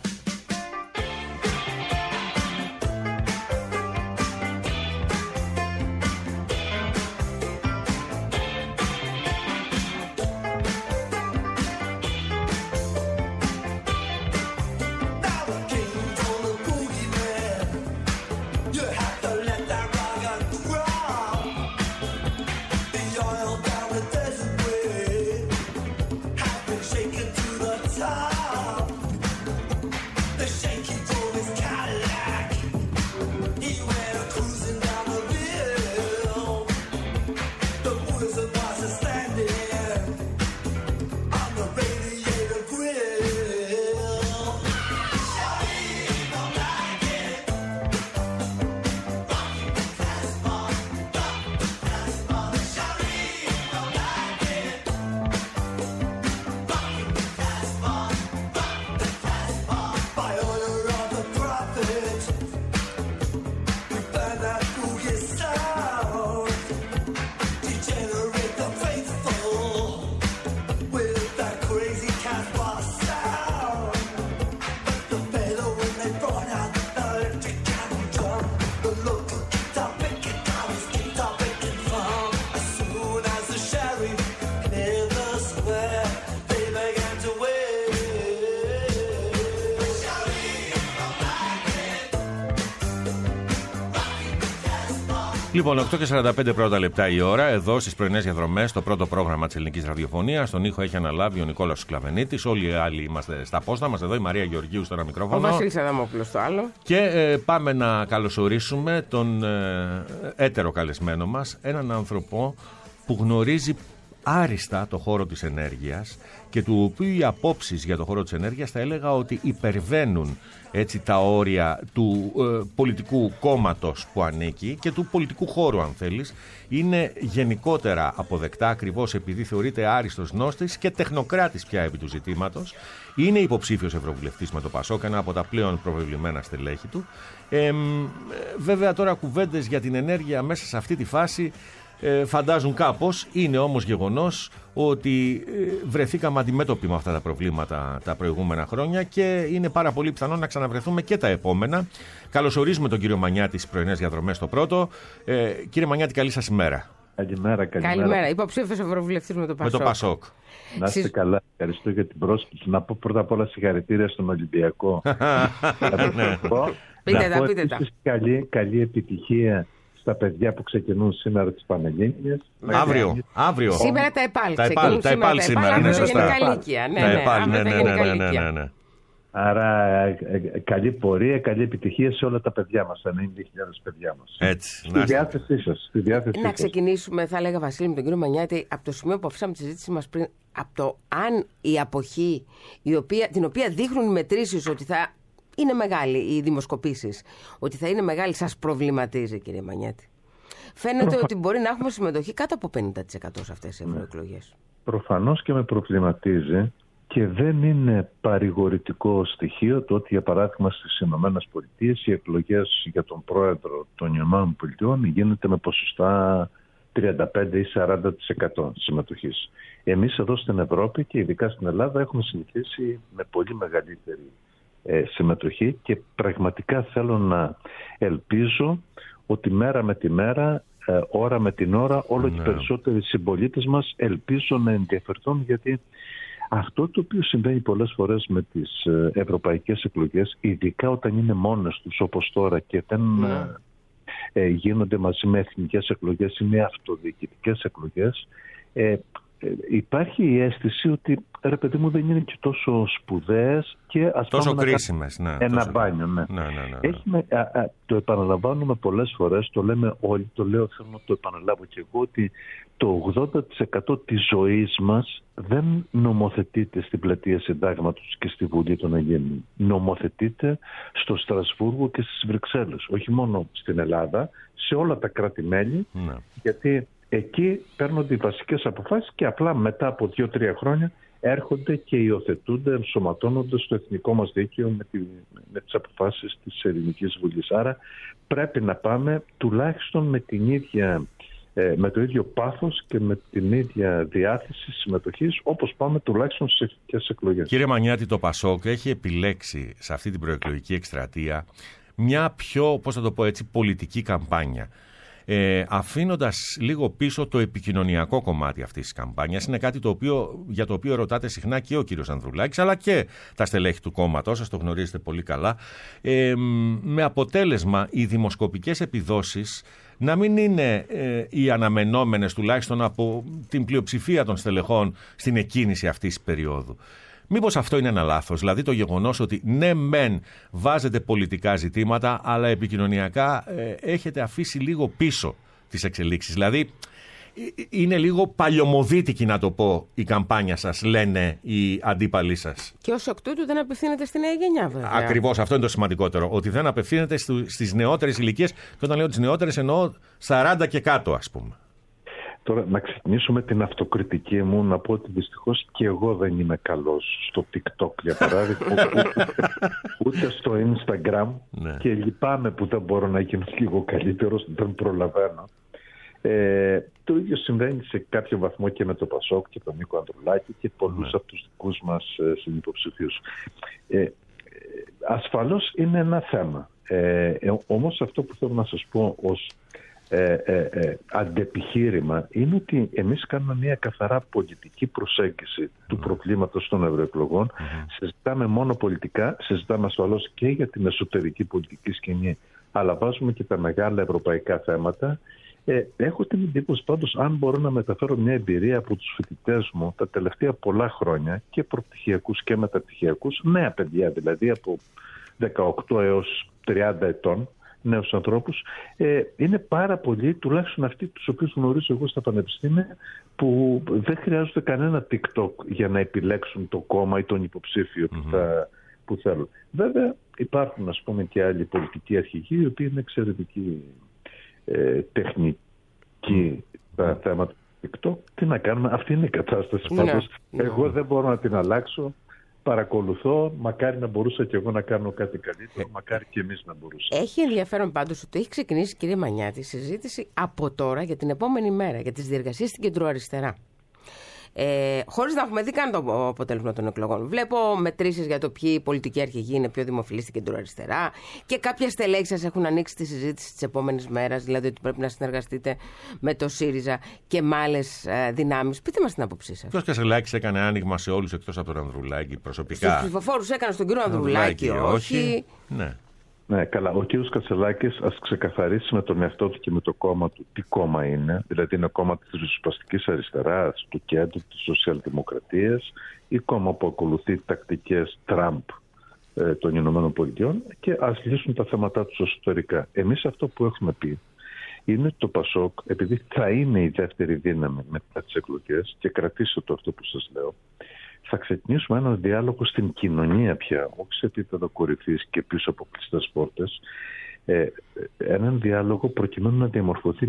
Λοιπόν, 8:45 πρώτα λεπτά η ώρα, εδώ στις πρωινές διαδρομές, το πρώτο πρόγραμμα της ελληνικής ραδιοφωνίας. Τον ήχο έχει αναλάβει ο Νικόλαος Σκλαβενίτης. Όλοι οι άλλοι είμαστε στα πόστα μας. Εδώ η Μαρία Γεωργίου στο ένα μικρόφωνο. Ο Βασίλης Αδαμόπουλος στο άλλο. Και πάμε να καλωσορίσουμε τον έτερο καλεσμένο μας, έναν άνθρωπο που γνωρίζει άριστα το χώρο της ενέργειας και του οποίου οι απόψεις για το χώρο της ενέργειας θα έλεγα ότι υπερβαίνουν έτσι τα όρια του πολιτικού κόμματος που ανήκει και του πολιτικού χώρου, αν θέλεις. Είναι γενικότερα αποδεκτά ακριβώς επειδή θεωρείται άριστος γνώστης και τεχνοκράτης πια επί του ζητήματος. Είναι υποψήφιος ευρωβουλευτής με το ΠΑΣΟΚ, ένα από τα πλέον προβεβλημένα στελέχη του. Βέβαια τώρα κουβέντες για την ενέργεια μέσα σε αυτή τη φάση φαντάζουν κάπως. Είναι όμως γεγονός ότι βρεθήκαμε αντιμέτωποι με αυτά τα προβλήματα τα προηγούμενα χρόνια και είναι πάρα πολύ πιθανό να ξαναβρεθούμε και τα επόμενα. Καλωσορίζουμε τον κύριο Μανιάτη στις πρωινές διαδρομές στο πρώτο. Κύριε Μανιάτη, καλή σας ημέρα. Καλημέρα. Υποψήφιος ευρωβουλευτής με το ΠΑΣΟΚ. Με το ΠΑΣΟΚ. Να είστε καλά. Ευχαριστώ για την πρόσκληση. Να πω πρώτα απ' όλα συγχαρητήρια στον Ολυμπιακό. Πείτε τα. Καλή επιτυχία στα παιδιά που ξεκινούν σήμερα τις Πανελλήνιες. Αύριο. Σήμερα τα ΕΠΑΛ. Τα ΕΠΑΛ σήμερα, είναι σωστά. Ναι. Άρα καλή πορεία, καλή επιτυχία σε όλα τα παιδιά μας, τα 90.000 παιδιά μας. Έτσι. Στη διάθεσή σας. Να ξεκινήσουμε, θα έλεγα, Βασίλη, με τον κύριο Μανιάτη, από το σημείο που αφήσαμε τη συζήτηση μας πριν, από το αν η αποχή, την οποία δείχνουν οι μετρήσεις ότι θα είναι μεγάλη, οι δημοσκοπήσεις, ότι θα είναι μεγάλη, σας προβληματίζει, κύριε Μανιάτη? Φαίνεται ότι μπορεί να έχουμε συμμετοχή κάτω από 50% σε αυτές τις ευρωεκλογές. Προφανώς και με προβληματίζει και δεν είναι παρηγορητικό στοιχείο το ότι, για παράδειγμα, στις ΗΠΑ οι εκλογές για τον πρόεδρο των ΗΠΑ γίνεται με ποσοστά 35 ή 40% συμμετοχής. Εμείς εδώ στην Ευρώπη και ειδικά στην Ελλάδα έχουμε συνηθίσει με πολύ μεγαλύτερη συμμετοχή και πραγματικά θέλω να ελπίζω ότι μέρα με τη μέρα, ώρα με την ώρα, όλο και περισσότεροι συμπολίτες μας ελπίζω να ενδιαφερθούν, γιατί αυτό το οποίο συμβαίνει πολλές φορές με τις ευρωπαϊκές εκλογές, ειδικά όταν είναι μόνες τους όπως τώρα και δεν γίνονται μαζί με εθνικές εκλογές ή με αυτοδιοικητικές εκλογές, υπάρχει η αίσθ̈ηση ότι ρε παιδί μου δεν είναι και τόσο σπουδαίες και ας τόσο κρίσιμες. Ένα μπάνιο. Ναι. Το επαναλαμβάνουμε πολλές φορές, το λέμε όλοι, το λέω, θέλω να το επαναλάβω και εγώ, ότι το 80% της ζωής μας δεν νομοθετείται στην πλατεία Συντάγματος και στη Βουλή των Αγγέλων. Νομοθετείται στο Στρασβούργο και στις Βρυξέλλες. Όχι μόνο στην Ελλάδα, σε όλα τα κράτη-μέλη, γιατί εκεί παίρνονται οι βασικές αποφάσεις και απλά μετά από 2-3 χρόνια έρχονται και υιοθετούνται, ενσωματώνονται στο εθνικό μας δίκαιο με τις αποφάσεις της Ελληνικής Βουλής. Άρα πρέπει να πάμε τουλάχιστον με το ίδιο πάθος και με την ίδια διάθεση συμμετοχής όπως πάμε τουλάχιστον σε εθνικές εκλογές. Κύριε Μανιάτη, το ΠΑΣΟΚ έχει επιλέξει σε αυτή την προεκλογική εκστρατεία μια πιο, πώς θα το πω έτσι, πολιτική καμπάνια. Αφήνοντας λίγο πίσω το επικοινωνιακό κομμάτι αυτής της καμπάνιας. Είναι κάτι για το οποίο ρωτάτε συχνά και ο κύριος Ανδρουλάκης, αλλά και τα στελέχη του κόμματος, σας το γνωρίζετε πολύ καλά, με αποτέλεσμα οι δημοσκοπικές επιδόσεις να μην είναι οι αναμενόμενες τουλάχιστον από την πλειοψηφία των στελεχών στην εκκίνηση αυτής της περίοδου. Μήπως αυτό είναι ένα λάθος, δηλαδή το γεγονός ότι ναι μεν βάζετε πολιτικά ζητήματα, αλλά επικοινωνιακά έχετε αφήσει λίγο πίσω τις εξελίξεις. Δηλαδή είναι λίγο παλιωμοδίτικη, να το πω, η καμπάνια σας, λένε οι αντίπαλοι σας. Και ως εκ τούτου δεν απευθύνεται στη νέα γενιά, βέβαια. Ακριβώς, αυτό είναι το σημαντικότερο, ότι δεν απευθύνεται στις νεότερες ηλικίες, και όταν λέω τις νεότερες εννοώ 40 και κάτω, ας πούμε. Τώρα να ξεκινήσω με την αυτοκριτική μου, να πω ότι δυστυχώς και εγώ δεν είμαι καλός στο TikTok για παράδειγμα, ούτε στο Instagram και λυπάμαι που δεν μπορώ να γίνω λίγο καλύτερος, δεν προλαβαίνω. Το ίδιο συμβαίνει σε κάποιο βαθμό και με το ΠΑΣΟΚ και τον Νίκο Ανδρουλάκη και πολλούς από τους δικούς μας συνυποψηφίους. Ασφαλώς είναι ένα θέμα. Όμως αυτό που θέλω να σας πω ως αντεπιχείρημα είναι ότι εμείς κάνουμε μια καθαρά πολιτική προσέγγιση του προβλήματος των ευρωεκλογών. Συζητάμε μόνο πολιτικά, συζητάμε ασφαλώς και για την εσωτερική πολιτική σκηνή, αλλά βάζουμε και τα μεγάλα ευρωπαϊκά θέματα. Έχω την εντύπωση πάντως, αν μπορώ να μεταφέρω μια εμπειρία από τους φοιτητές μου τα τελευταία πολλά χρόνια, και προπτυχιακούς και μεταπτυχιακούς, νέα παιδιά δηλαδή από 18 έως 30 ετών, νέους ανθρώπους, είναι πάρα πολλοί, τουλάχιστον αυτοί τους οποίους γνωρίζω εγώ στα πανεπιστήμια, που δεν χρειάζονται κανένα TikTok για να επιλέξουν το κόμμα ή τον υποψήφιο που θέλουν. Βέβαια υπάρχουν, ας πούμε, και άλλοι πολιτικοί αρχηγοί οι οποίοι είναι εξαιρετικοί τεχνικοί τα θέματα του TikTok. Τι να κάνουμε, αυτή είναι η κατάσταση. Πάντως εγώ δεν μπορώ να την αλλάξω. Παρακολουθώ, μακάρι να μπορούσα και εγώ να κάνω κάτι καλύτερο, μακάρι και εμείς να μπορούσαμε. Έχει ενδιαφέρον πάντως ότι έχει ξεκινήσει, κύριε Μανιάτη, η συζήτηση από τώρα για την επόμενη μέρα, για τις διεργασίες στην κεντροαριστερά. Χωρίς να έχουμε δει καν το αποτέλεσμα των εκλογών. Βλέπω μετρήσεις για το ποιοι πολιτικοί αρχηγοί είναι πιο δημοφιλείς στην κεντροαριστερά και κάποια στελέχη σας έχουν ανοίξει τη συζήτηση της επόμενης μέρας, δηλαδή ότι πρέπει να συνεργαστείτε με το ΣΥΡΙΖΑ και με άλλες δυνάμεις. Πείτε μας την άποψή σας. Ποιος Κασελάκης έκανε άνοιγμα σε όλους εκτός από τον Ανδρουλάκη προσωπικά? Στους ψηφοφόρους έκανε, στον κύριο Ανδρουλάκη όχι. Ναι, καλά. Ο κύριος Κασελάκης ας ξεκαθαρίσει με τον εαυτό του και με το κόμμα του τι κόμμα είναι. Δηλαδή είναι κόμμα της ριζοσπαστικής αριστεράς, του κέντρου, της σοσιαλδημοκρατίας, ή κόμμα που ακολουθεί τακτικές Τραμπ των Ηνωμένων Πολιτειών, και ας λύσουν τα θέματα τους εσωτερικά. Εμείς αυτό που έχουμε πει είναι ότι το ΠΑΣΟΚ, επειδή θα είναι η δεύτερη δύναμη μετά τις εκλογές, και κρατήστε το αυτό που σας λέω, θα ξεκινήσουμε έναν διάλογο στην κοινωνία πια, όχι σε επίπεδο κορυφής και πίσω από κλειστές πόρτες, έναν διάλογο προκειμένου να διαμορφωθεί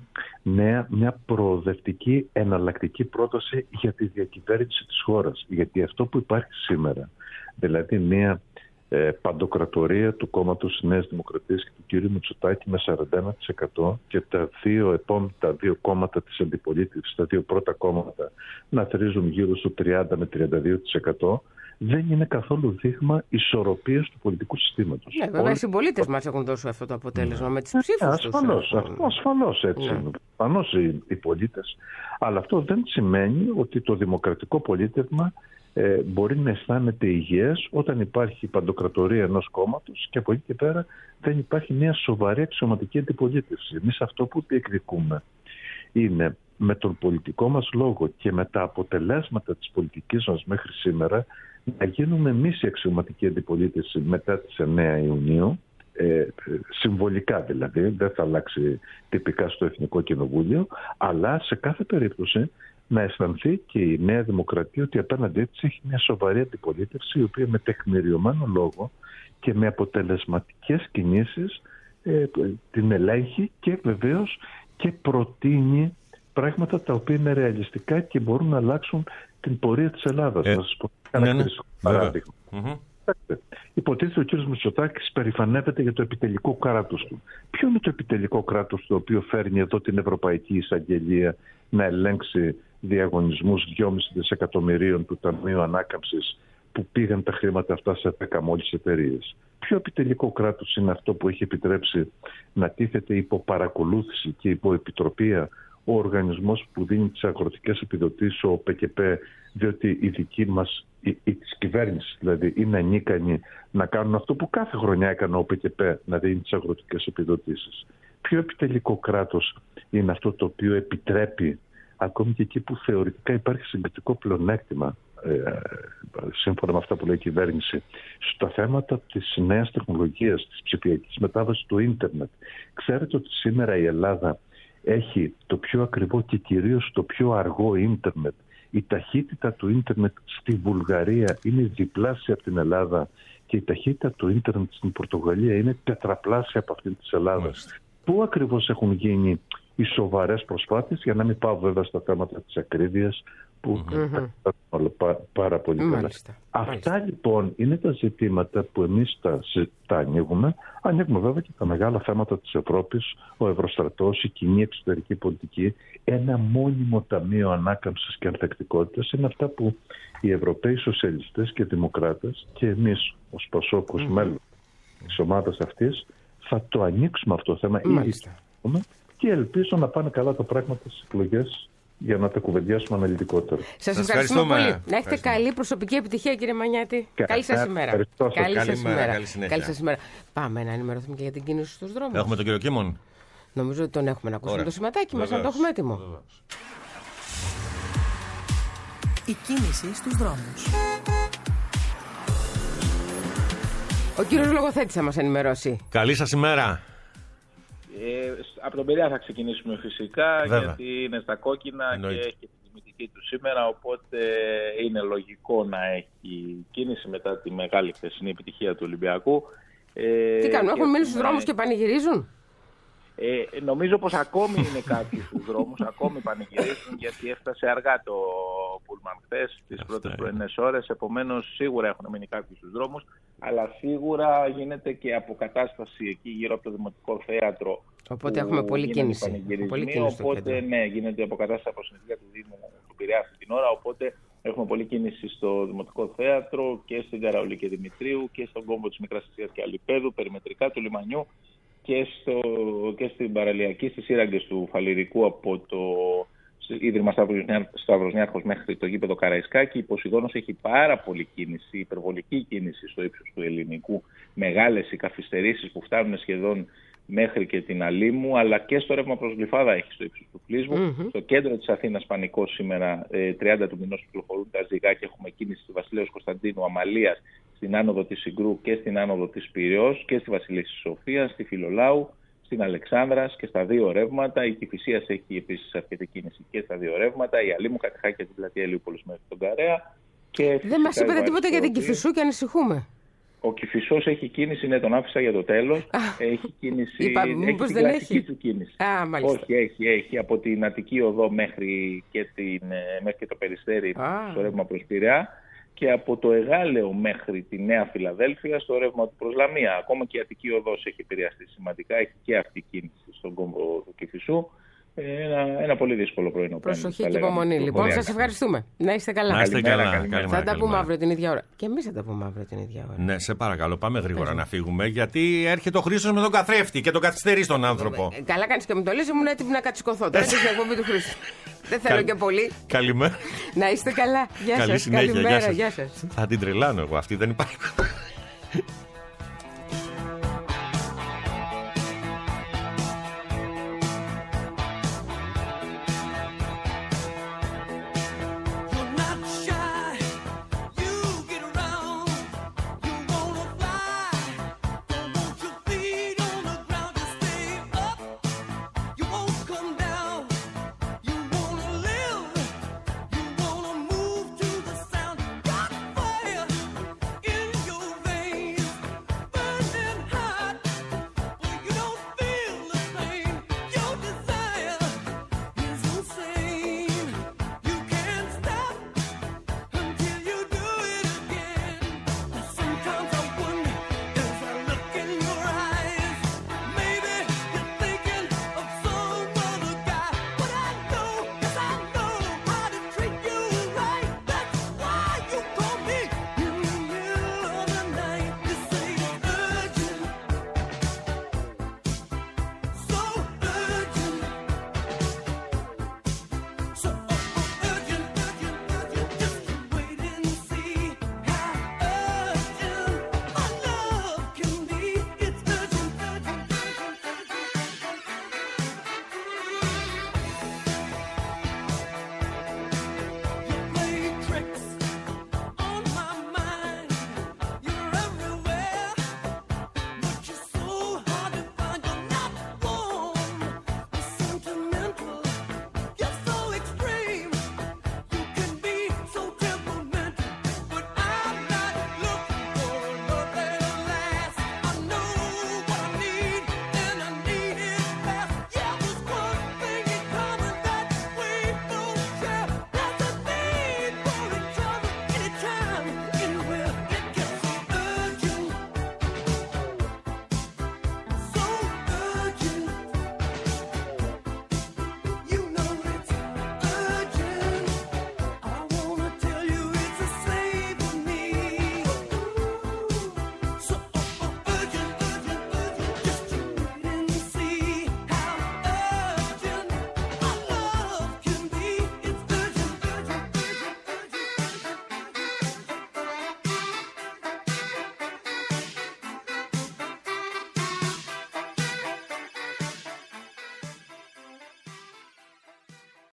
μια προοδευτική, εναλλακτική πρόταση για τη διακυβέρνηση της χώρας. Γιατί αυτό που υπάρχει σήμερα, δηλαδή μια παντοκρατορία του κόμματος Νέας Δημοκρατίας και του κ. Μητσοτάκη με 41% και τα δύο κόμματα της αντιπολίτευσης, τα δύο πρώτα κόμματα, να θρίζουν γύρω στο 30 με 32%, δεν είναι καθόλου δείγμα ισορροπίας του πολιτικού συστήματος. Ναι, βέβαια οι συμπολίτες μας έχουν δώσει αυτό το αποτέλεσμα με τις ψήφους τους. Ασφαλώς έτσι είναι. Ασφαλώς οι πολίτες. Αλλά αυτό δεν σημαίνει ότι το δημοκρατικό πολίτευμα μπορεί να αισθάνεται υγιές όταν υπάρχει παντοκρατορία ενός κόμματος και από εκεί και πέρα δεν υπάρχει μια σοβαρή αξιωματική αντιπολίτευση. Εμείς αυτό που διεκδικούμε είναι με τον πολιτικό μας λόγο και με τα αποτελέσματα της πολιτικής μας μέχρι σήμερα να γίνουμε εμείς η αξιωματική αντιπολίτευση μετά τις 9 Ιουνίου, συμβολικά δηλαδή, δεν θα αλλάξει τυπικά στο Εθνικό Κοινοβούλιο, αλλά σε κάθε περίπτωση να αισθανθεί και η Νέα Δημοκρατία ότι απέναντί της έχει μια σοβαρή αντιπολίτευση, η οποία με τεκμηριωμένο λόγο και με αποτελεσματικές κινήσεις την ελέγχει και βεβαίως και προτείνει πράγματα τα οποία είναι ρεαλιστικά και μπορούν να αλλάξουν την πορεία της Ελλάδας. Να σας πω χαρακτηριστικό παράδειγμα. Υποτίθεται ο κ. Μητσοτάκης περηφανεύεται για το επιτελικό κράτος του. Ποιο είναι το επιτελικό κράτος το οποίο φέρνει εδώ την Ευρωπαϊκή Εισαγγελία να ελέγξει διαγωνισμούς 2,5 δισεκατομμυρίων του Ταμείου Ανάκαμψης που πήγαν τα χρήματα αυτά σε 10 μόλις εταιρείες? Ποιο επιτελικό κράτος είναι αυτό που έχει επιτρέψει να τίθεται υπό παρακολούθηση και υπό επιτροπία ο οργανισμός που δίνει τις αγροτικές επιδοτήσεις, ο ΠΚΠ, διότι η δική μας, της κυβέρνησης δηλαδή, είναι ανίκανοι να κάνουν αυτό που κάθε χρονιά έκανε ο ΠΚΠ, να δίνει τις αγροτικές επιδοτήσεις? Ποιο επιτελικό κράτος είναι αυτό το οποίο επιτρέπει, ακόμη και εκεί που θεωρητικά υπάρχει συγκριτικό πλεονέκτημα, σύμφωνα με αυτά που λέει η κυβέρνηση, στα θέματα της νέας τεχνολογίας, της ψηφιακής μετάβασης του ίντερνετ? Ξέρετε ότι σήμερα η Ελλάδα έχει το πιο ακριβό και κυρίως το πιο αργό ίντερνετ. Η ταχύτητα του ίντερνετ στη Βουλγαρία είναι διπλάσια από την Ελλάδα και η ταχύτητα του ίντερνετ στην Πορτογαλία είναι τετραπλάσια από αυτή της Ελλάδας. Πού ακριβώς έχουν γίνει οι σοβαρές προσπάθειες, για να μην πάω βέβαια στα θέματα της ακρίβειας που πάρα πολύ καλά. Αυτά λοιπόν είναι τα ζητήματα που εμείς τα ανοίγουμε. Ανοίγουμε βέβαια και τα μεγάλα θέματα της Ευρώπης, ο Ευρωστρατός, η κοινή εξωτερική πολιτική, ένα μόνιμο ταμείο ανάκαμψης και ανθεκτικότητας. Είναι αυτά που οι Ευρωπαίοι σοσιαλιστές και δημοκράτες και εμείς ως Πασόκ, ως μέλος της ομάδας αυτής, θα το ανοίξουμε αυτό το θέμα και ελπίζω να πάνε καλά τα πράγματα στις εκλογές για να τα κουβεντιάσουμε αναλυτικότερα. Σας ευχαριστούμε πολύ. Να έχετε καλή προσωπική επιτυχία, κύριε Μανιάτη. Καλή σας ημέρα. Καλή σας ημέρα. Πάμε να ενημερωθούμε και για την κίνηση στους δρόμους. Έχουμε τον κύριο Κίμων. Νομίζω ότι τον έχουμε να ακούσουμε. Το σηματάκι μας, να το έχουμε έτοιμο. Η κίνηση στους δρόμους. Ο κύριος Λογοθέτης θα μας ενημερώσει. Καλή σας ημέρα. Από τον Πειραιά θα ξεκινήσουμε φυσικά, βέβαια, γιατί είναι στα κόκκινα. Εννοείται. Και έχει τη τιμητική του σήμερα, οπότε είναι λογικό να έχει κίνηση μετά τη μεγάλη χθεσινή επιτυχία του Ολυμπιακού. Τι κάνουν, έχουν μείνει στους δρόμους και πανηγυρίζουν? Νομίζω πως ακόμη είναι κάποιοι στους δρόμους, ακόμη πανηγυρίζουν, γιατί έφτασε αργά το πούλμαν χθες, τις πρώτες πρωινές ώρες, επομένως σίγουρα έχουν μείνει κάποιοι στους δρόμους, αλλά σίγουρα γίνεται και αποκατάσταση εκεί γύρω από το Δημοτικό Θέατρο. Οπότε έχουμε πολλή κίνηση. Οπότε ναι, γίνεται αποκατάσταση από συνεδρία του Δήμου του Πειραιά αυτή την ώρα, οπότε έχουμε πολλή κίνηση στο Δημοτικό Θέατρο και στην Καραολή και Δημητρίου και στον κόμβο της Μικράς Ασίας και Αλιπέδου, περιμετρικά του Λιμανιού και στην παραλιακή, στις σύραγγες του Φαλιρικού από το Ίδρυμα Σταυροσνιάρχος μέχρι το γήπεδο Καραϊσκάκη. Η Ποσειδώνος έχει πάρα πολλή κίνηση, υπερβολική κίνηση στο ύψος του Ελληνικού, μεγάλες οι καθυστερήσεις που φτάνουν σχεδόν μέχρι και την Αλήμου, αλλά και στο ρεύμα προς Γλυφάδα έχει στο ύψος του Κλείσμου. Στο κέντρο της Αθήνας πανικός σήμερα, 30 του μηνός κυκλοφορούν τα ζυγά και έχουμε κίνηση στη Βασιλέως Κωνσταντίνου, Αμαλίας, στην άνοδο της Συγκρού και στην άνοδο της Πειραιώς και στη Βασιλίσσης Σοφίας, στη Φιλολάου, στην Αλεξάνδρας και στα δύο ρεύματα. Η Κηφισίας έχει επίσης αρκετή κίνηση και στα δύο ρεύματα. Η Αλήμου κατεχά και την πλατεία Ηλιούπολης μέχρι τον Καρέα. Δεν μας είπατε τίποτα για την Κηφισού και ανησυχούμε. Ο Κηφισός έχει κίνηση, ναι, τον άφησα για το τέλος. Έχει κίνηση. Έχει την κλασική του κίνηση. Όχι, έχει από την Αττική Οδό μέχρι και το Περιστέρι στο ρεύμα προς Πειραιά και από το Εγάλεο μέχρι τη Νέα Φιλαδέλφια στο ρεύμα του προς Λαμία. Ακόμα και η Αττική Οδός έχει επηρεαστεί σημαντικά, έχει και αυτή κίνηση στον κόμβο του Κηφισού. Ένα πολύ δύσκολο πρωινό. Προσοχή και υπομονή. Λοιπόν, σας ευχαριστούμε. Να είστε καλά. Να είστε καλά. Θα τα πούμε αύριο την ίδια ώρα. Και εμείς θα τα πούμε αύριο την ίδια ώρα. Ναι, σε παρακαλώ, πάμε γρήγορα να φύγουμε. Γιατί έρχεται ο Χρήστος με τον καθρέφτη και τον καθυστερεί στον άνθρωπο. Καλά κάνεις και με το λες, ήμουν έτοιμη να κατσικωθώ. Τώρα στην εκπομπή του Χρήστου. Δεν θέλω και πολύ. Καλημέρα. Να είστε καλά. Γεια σας. Καλή συνέχεια. Καλημέρα. Γεια σας. Θα την τρελάνω εγώ, αυτή δεν υπάρχει.